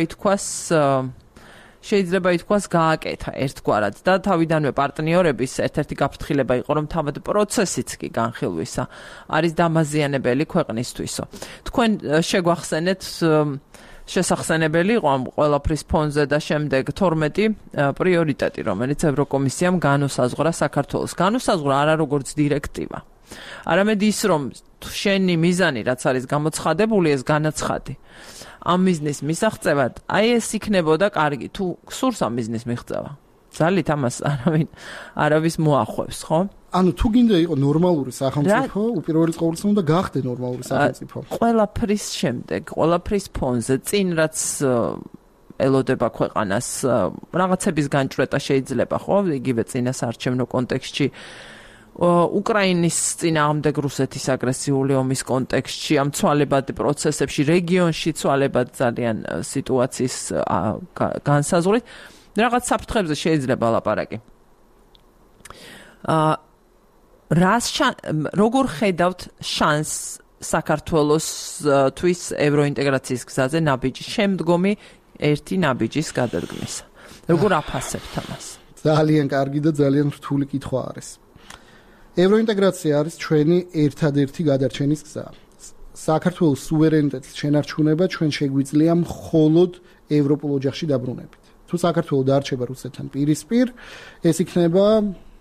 ითქვას გააკეთა ერთგვარად და თავიდანვე პარტნიორების ერთ-ერთი გაფრთხილება იყო რომ თავად პროცესიც კი განხილვისა არის დამაზიანებელი ქვეყნისთვისო. თქვენ შეგვახსენეთ შესახსენებელი იყო ამ ყველაფრის ფონზე და შემდეგ 12 პრიორიტეტი, რომელიც ევროკომისიამ განუსაზღვრა საქართველოს. განუსაზღვრა არა როგორც დირექტივა, არამედ ის რომ შენი მიზანი რაც არის გამოცხადებული, ეს განაცხადი. ამ მიზნის მისაღწევად, აი ეს იქნებოდა კარგი, თუ გსურს ამ მიზნის მიღწევა. ძალით ამას არავის მოახვევს, ხო? ანუ თუ გინდა იყო ნორმალური სახელმწიფო, უპირველეს ყოვლისა უნდა გახდე ნორმალური სახელმწიფო. ყველაფრის შემდეგ, ყველაფრის ფონზე, წინ რაც ელოდება ქვეყანას, რაღაცების განჭვრეტა შეიძლება, ხო? იგივე წინასაარჩევნო კონტექსტში უკრაინის წინააღმდეგ რუსეთის აგრესიული ომის კონტექსტში, ამ ცვალებად პროცესებში, რეგიონში ცვალებად ძალიან სიტუაციის განსაზღვრით, რაღაც საფრთხებზე შეიძლება ლაპარაკი. როგორ ხედავთ შანსს საქართველოსთვის ევროინტეგრაციის გზაზე ნაბიჯი, შემდგომი ერთი ნაბიჯის გადადგმისა? როგორ აფასებთ ამას? ძალიან კარგი და ძალიან რთული კითხვა არის. ევროინტეგრაცია არის ჩვენი ერთადერთი გადარჩენის გზა. საქართველოს სუვერენიტეტის შენარჩუნება ჩვენ შეგვიძლია მხოლოდ ევროპულ ოჯახში დაბრუნებით. თუ საქართველო დარჩება რუსეთთან პირისპირ, ეს იქნება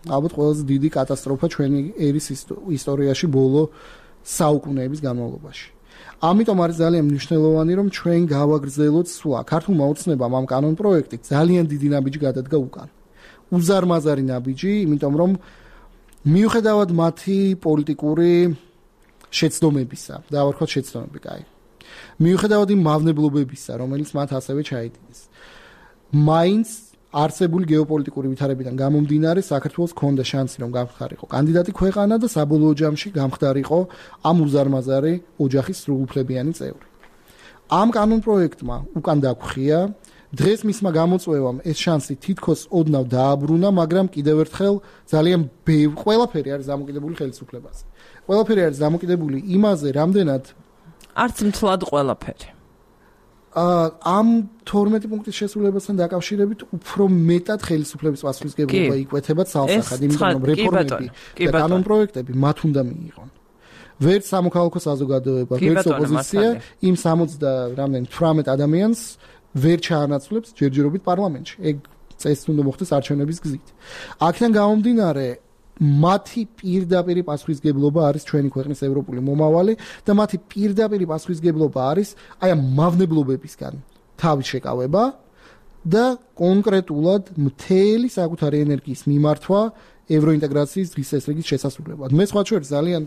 ალბათ ყველაზე დიდი კატასტროფა ჩვენი ერის ისტორიაში ბოლო საუკუნეების განმავლობაში. ამიტომ არის ძალიან მნიშვნელოვანი, რომ ჩვენ გავაგრძელოთ სულა. ქართულმა ოცნებამ ამ კანონ პროექტით ძალიან დიდი ნაბიჯი გადადგა უკან. უზარმაზარი ნაბიჯი, იმიტომ რომ მიუხედავად მათი პოლიტიკური შეცდომებისა, დავარქვათ შეცდომები, კაი. მიუხედავად იმ მავნებლობებისა, რომელიც მათ ასევე ჩაიდინეს. მაინც არსებული გეოპოლიტიკური ვითარებიდან გამომდინარე, საქართველოს ჰქონდა შანსი, რომ გამხდარიყო კანდიდატი ქვეყანა და საბოლოო ჯამში გამხდარიყო ამ უზარმაზარი ოჯახის სრულუფლებიანი წევრი. ამ კანონ პროექტმა უკან დაგვხია, დღეს მისმა გამოწვევამ ეს შანსი თითქოს ოდნავ დააბრუნა, მაგრამ კიდევ ერთხელ ძალიან ყველაფერი არის დამოკიდებული ხელისუფლებაზე. ყველაფერი არის დამოკიდებული იმაზე, რამდენად არც მთლად ყველაფერი. ამ 12 პუნქტის შესრულებასთან დაკავშირებით უფრო მეტად ხელისუფლების პასუხისმგებლობა იკვეთება ცალსახად, იმიტომ რომ რეფორმები და კანონ პროექტები მათ უნდა მიიღონ. ვერც სამოქალაქო საზოგადოება, ვერც ოპოზიცია იმ 18 ადამიანს ვერ ჩაანაცვლებს ჯერჯერობით პარლამენტში. ეგ წესით უნდა მოხდეს არჩევნების გზით. აქედან გამომდინარე, მათი პირდაპირი პასუხისმგებლობა არის ჩვენი ქვეყნის ევროპული მომავალი და მათი პირდაპირი პასუხისმგებლობა არის აი ამ მავნებლობებისგან თავის შეკავება და კონკრეტულად მთელი საკუთარი ენერგიის მიმართვა ევროინტეგრაციის დღის წესრიგის შესასრულებლად. მე სხვა შორის ძალიან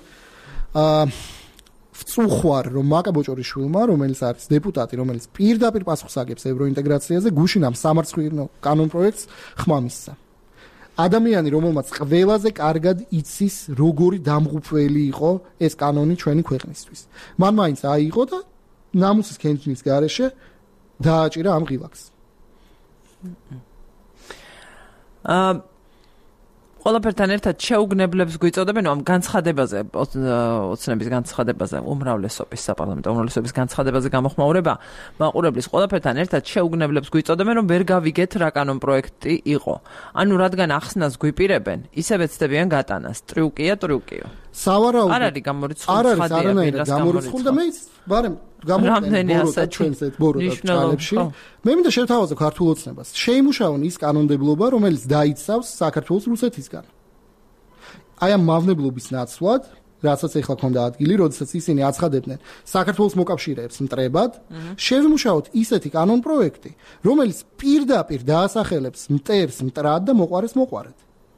ვწუხარ, რომ მაკა ბოჭორიშვილმა, რომელიც არის დეპუტატი, რომელიც პირდაპირ პასუხს აგებს ევროინტეგრაციაზე, გუშინ ამ სამარცხვინო კანონ პროექტს ხმა მისცა. ადამიანი, რომელმაც ყველაზე კარგად იცის, როგორი დამღუპველი იყო ეს კანონი ჩვენი ქვეყნისთვის. მან მაინც აიღო და ნამუსის ქენჯნის გარეშე დააჭირა ამ ღილაკს. ყველაფერთან ერთად შეუგნებლებს გვიწოდებენ ამ განცხადებაზე, ოცნების განცხადებაზე, უმრავლესობის საპარლამენტო უმრავლესობის განცხადებაზე გამოხმაურება მაყურებლის ყველაფერთან ერთად შეუგნებლებს გვიწოდებენ, რომ ვერ გავიგეთ რა კანონ პროექტი იყო. ანუ რადგან ახსნას გვიპირებენ, ისევე ცდებიან გატანას. ტრიუკია. სავარაუდოდ არ არის გამორიცხული ხადია, არანაირად გამორიცხული და მე ბარემ ჩვენს ეს ბოროტად ჭალებში. მე მინდა შევთავაზო ქართულ ოცნებას. შეიმუშავონ ის კანონმდებლობა, რომელიც დაიცავს საქართველოს რუსეთისგან. აი ამ მავნებლობის ნაცვლად, რასაც ეხლა ქონდა ადგილი, როდესაც ისინი აცხადებდნენ საქართველოს მოკავშირეებს მტრებად, შევიმუშაოთ ისეთი კანონ პროექტი, რომელიც პირდაპირ დაასახელებს მტერს მტრად და მოყვარეს მოყვარეთ.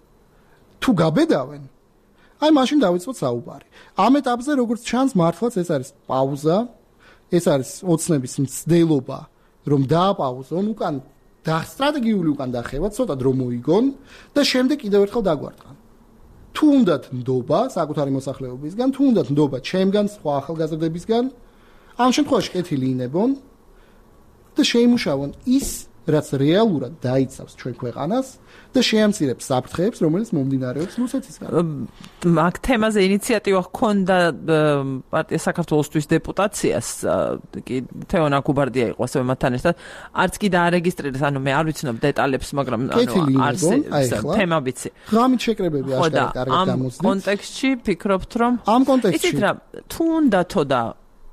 თუ გაბედავენ, აი მაშინ დავიწყოთ საუბარი. ამ ეტაპზე როგორც ჩანს, მართლაც ეს არის პაუზა, ეს არის ოცნების მცდელობა, რომ დააპაუზონ უკან და სტრატეგიული უკან დახევა, ცოტა დრო მოიგონ და შემდეგ კიდევ ერთხელ დაგვარტყან. თუ უნდათ ნდობა საკუთარი მოსახლეობისგან, თუ უნდათ ნდობა ჩემგან, სხვა ახალგაზრდებისგან, ამ შემთხვევაში კეთილი ინებონ და შეიმუშავონ ის, რაც რეალურად დაიცავს ჩვენ ქვეყანას და შეამცირებს საფრთხეებს, რომელიც მომდინარეობს რუსეთისგან. მაგ თემაზე ინიციატივა ჰქონდა პარტია საქართველოსთვის დეპუტაციას, კი თეონა კუბარდია იყო ასევე მათთან ერთად, არც კი დაარეგისტრირეს, ანუ მე არ ვიცნობ დეტალებს, მაგრამ არის თემა ვიცი. ღამით შეკრებები აშკარად კარგად გამოსდით. ამ კონტექსტში ფიქრობთ, რომ ამ კონტექსტში იცით რა, თუ უნდათო და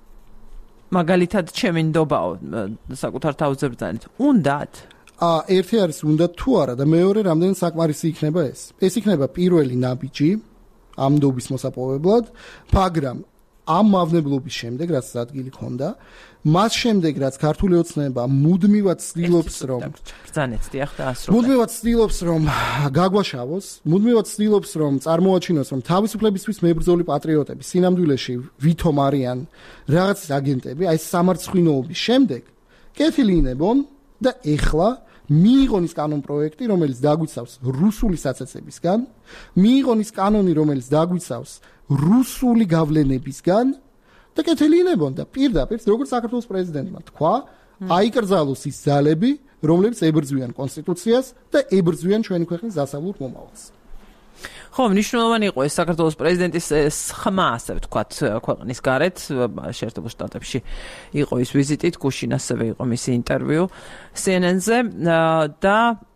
მაგალითად ჩემი ნდობაო საკუთარ თავზე ბრძანეთ. უნდათ? ერთი არის უნდათ თუ არა და მეორე რამდენი საკმარისი იქნება ეს. ეს იქნება პირველი ნაბიჯი ამ ნდობის მოსაპოვებლად, მაგრამ ამ მავნებლობის შემდეგ, რაც ადგილი ქონდა, მას შემდეგ, რაც ქართული ოცნება მუდმივად ცდილობს, რომ ბრძანეთ, დიახ და ასრულე. მუდმივად ცდილობს, რომ გაგვაშავოს, მუდმივად ცდილობს, რომ წარმოაჩინოს, რომ თავისუფლებისთვის მებრძოლი პატრიოტები სინამდვილეში ვითომ არიან რაღაც აგენტები, აი სამარცხვინოობის შემდეგ, კეთილი ინებონ და ეხლა მიიღონ ის კანონ პროექტი, რომელიც დაგვიცავს რუსული საცეცებისგან, მიიღონ ის კანონი, რომელიც დაგვიცავს რუსული გავლენებისგან და კეთილი ინებონ და პირდაპირ, როგორც საქართველოს პრეზიდენტმა თქვა, აიკრძალოს ის ძალები, რომლებიც ებრძვიან კონსტიტუციას და ებრძვიან ჩვენი ქვეყნის დასავლურ მომავალს. ხო, მნიშვნელოვანი იყო ეს საქართველოს პრეზიდენტის ხმა, ასე ვთქვათ, ქვეყნის გარეთ, შეერთებულ შტატებში იყო ის ვიზიტით, გუშინ ასევე იყო მისი ინტერვიუ CNN-ზე და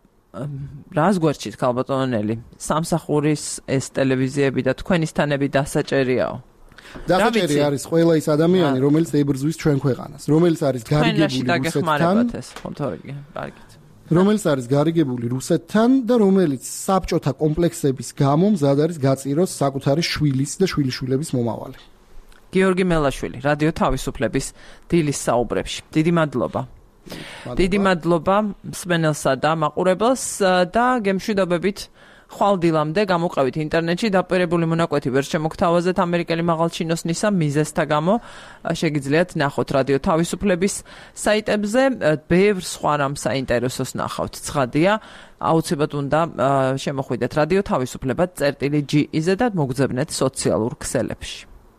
რას გვერდჩით ქალბატონელი, სამსახურის ეს ტელევიზიები და თქვენი სტანები დასაჭერიაო. დასაჭერი არის ყველა ის ადამიანი, რომელიც ებრძვის ჩვენ ქვეყანას, რომელიც არის გარიგებული რუსეთთან. ეს კონტროლი, კარგით. რომელიც არის გარიგებული რუსეთთან და რომელიც საბჭოთა კომპლექსების გამო მზად არის გაწიროს საკუთარი შვილის და შვილიშვილების მომავალი. გიორგი მელაშვილი, რადიო თავისუფლების დილის საუბრებში. დიდი მადლობა. დიდი მადლობა მსმენელსა და მაყურებელს და გემშვიდობებით ხვალ დილამდე გამოყევით ინტერნეტში დაპირებული მონაკვეთი ვერ შემოგთავაზეთ ამერიკელი მაღალჩინოსნისა მიზეზთა გამო შეგიძლიათ ნახოთ რადიო თავისუფლების საიტებზე ბევრ სხვა რამ საინტერესოს ნახავთ ცხადია აუცილებლად უნდა შემოხვიდეთ რადიო თავისუფლება.ge-ზე და მოგძებნეთ სოციალურ ქსელებში.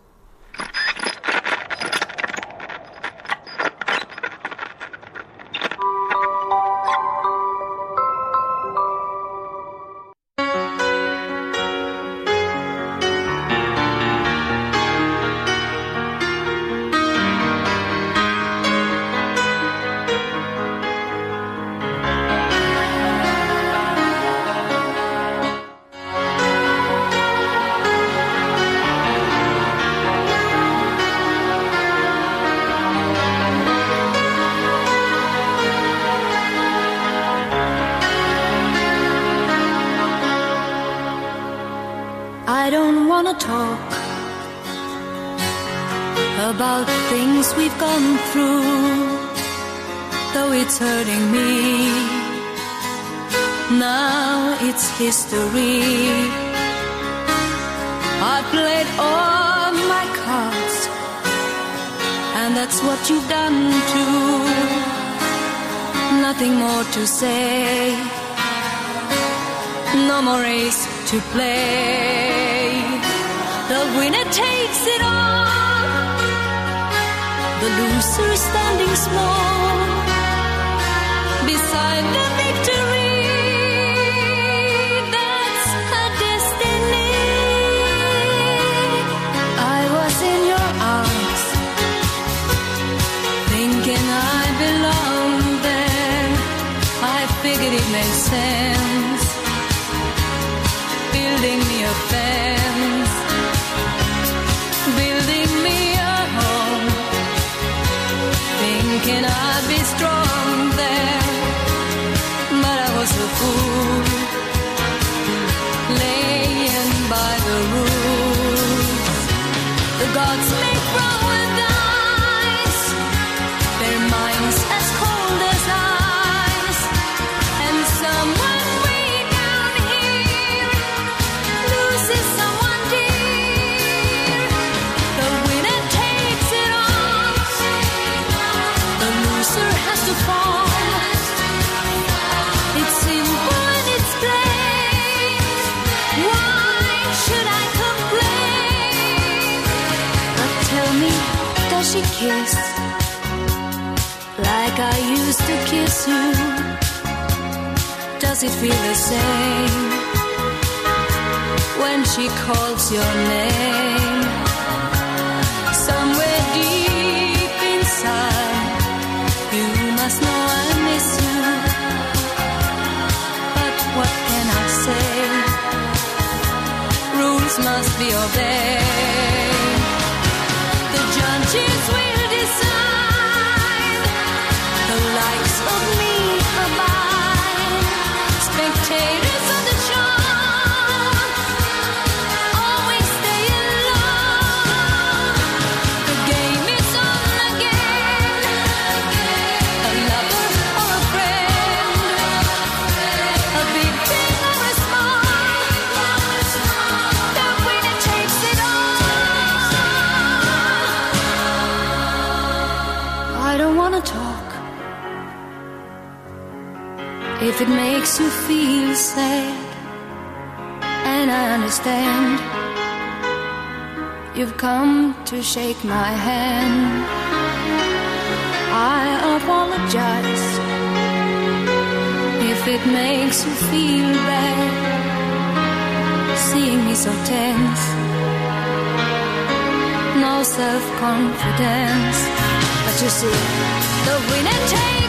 I don't want to talk about things we've gone through, though it's hurting me. Now it's history. I played all my cards, and that's what you've done too. Nothing more to say, no more race to play. The winner takes it all, the loser is standing small beside the victory. That's her destiny. I was in your arms, thinking I belonged there. I figured it made sense, building me a fence, building me a home, thinking I'd be strong there, but I was a fool, laying by the rules. The gods make wrong with eyes, their minds as cold as ice, and someone way down here loses someone dear. The winner takes it all, the loser has to fall. It's simple and it's plain. Why should I complain? But tell me, does she kiss like I used to kiss you? Does it feel the same when she calls your name? Somewhere deep inside, you must know I miss you. But what can I say? Rules must be obeyed. The judges will decide, the likes of me abide. Spectators of the show always stay alone. The game is on again, a lover or a friend, a big thing or a small, the winner takes it all. I don't want to talk if it makes you feel sad, and I understand. You've come to shake my hand. I apologize if it makes you feel bad, seeing me so tense, no self-confidence. But you see, the winner takes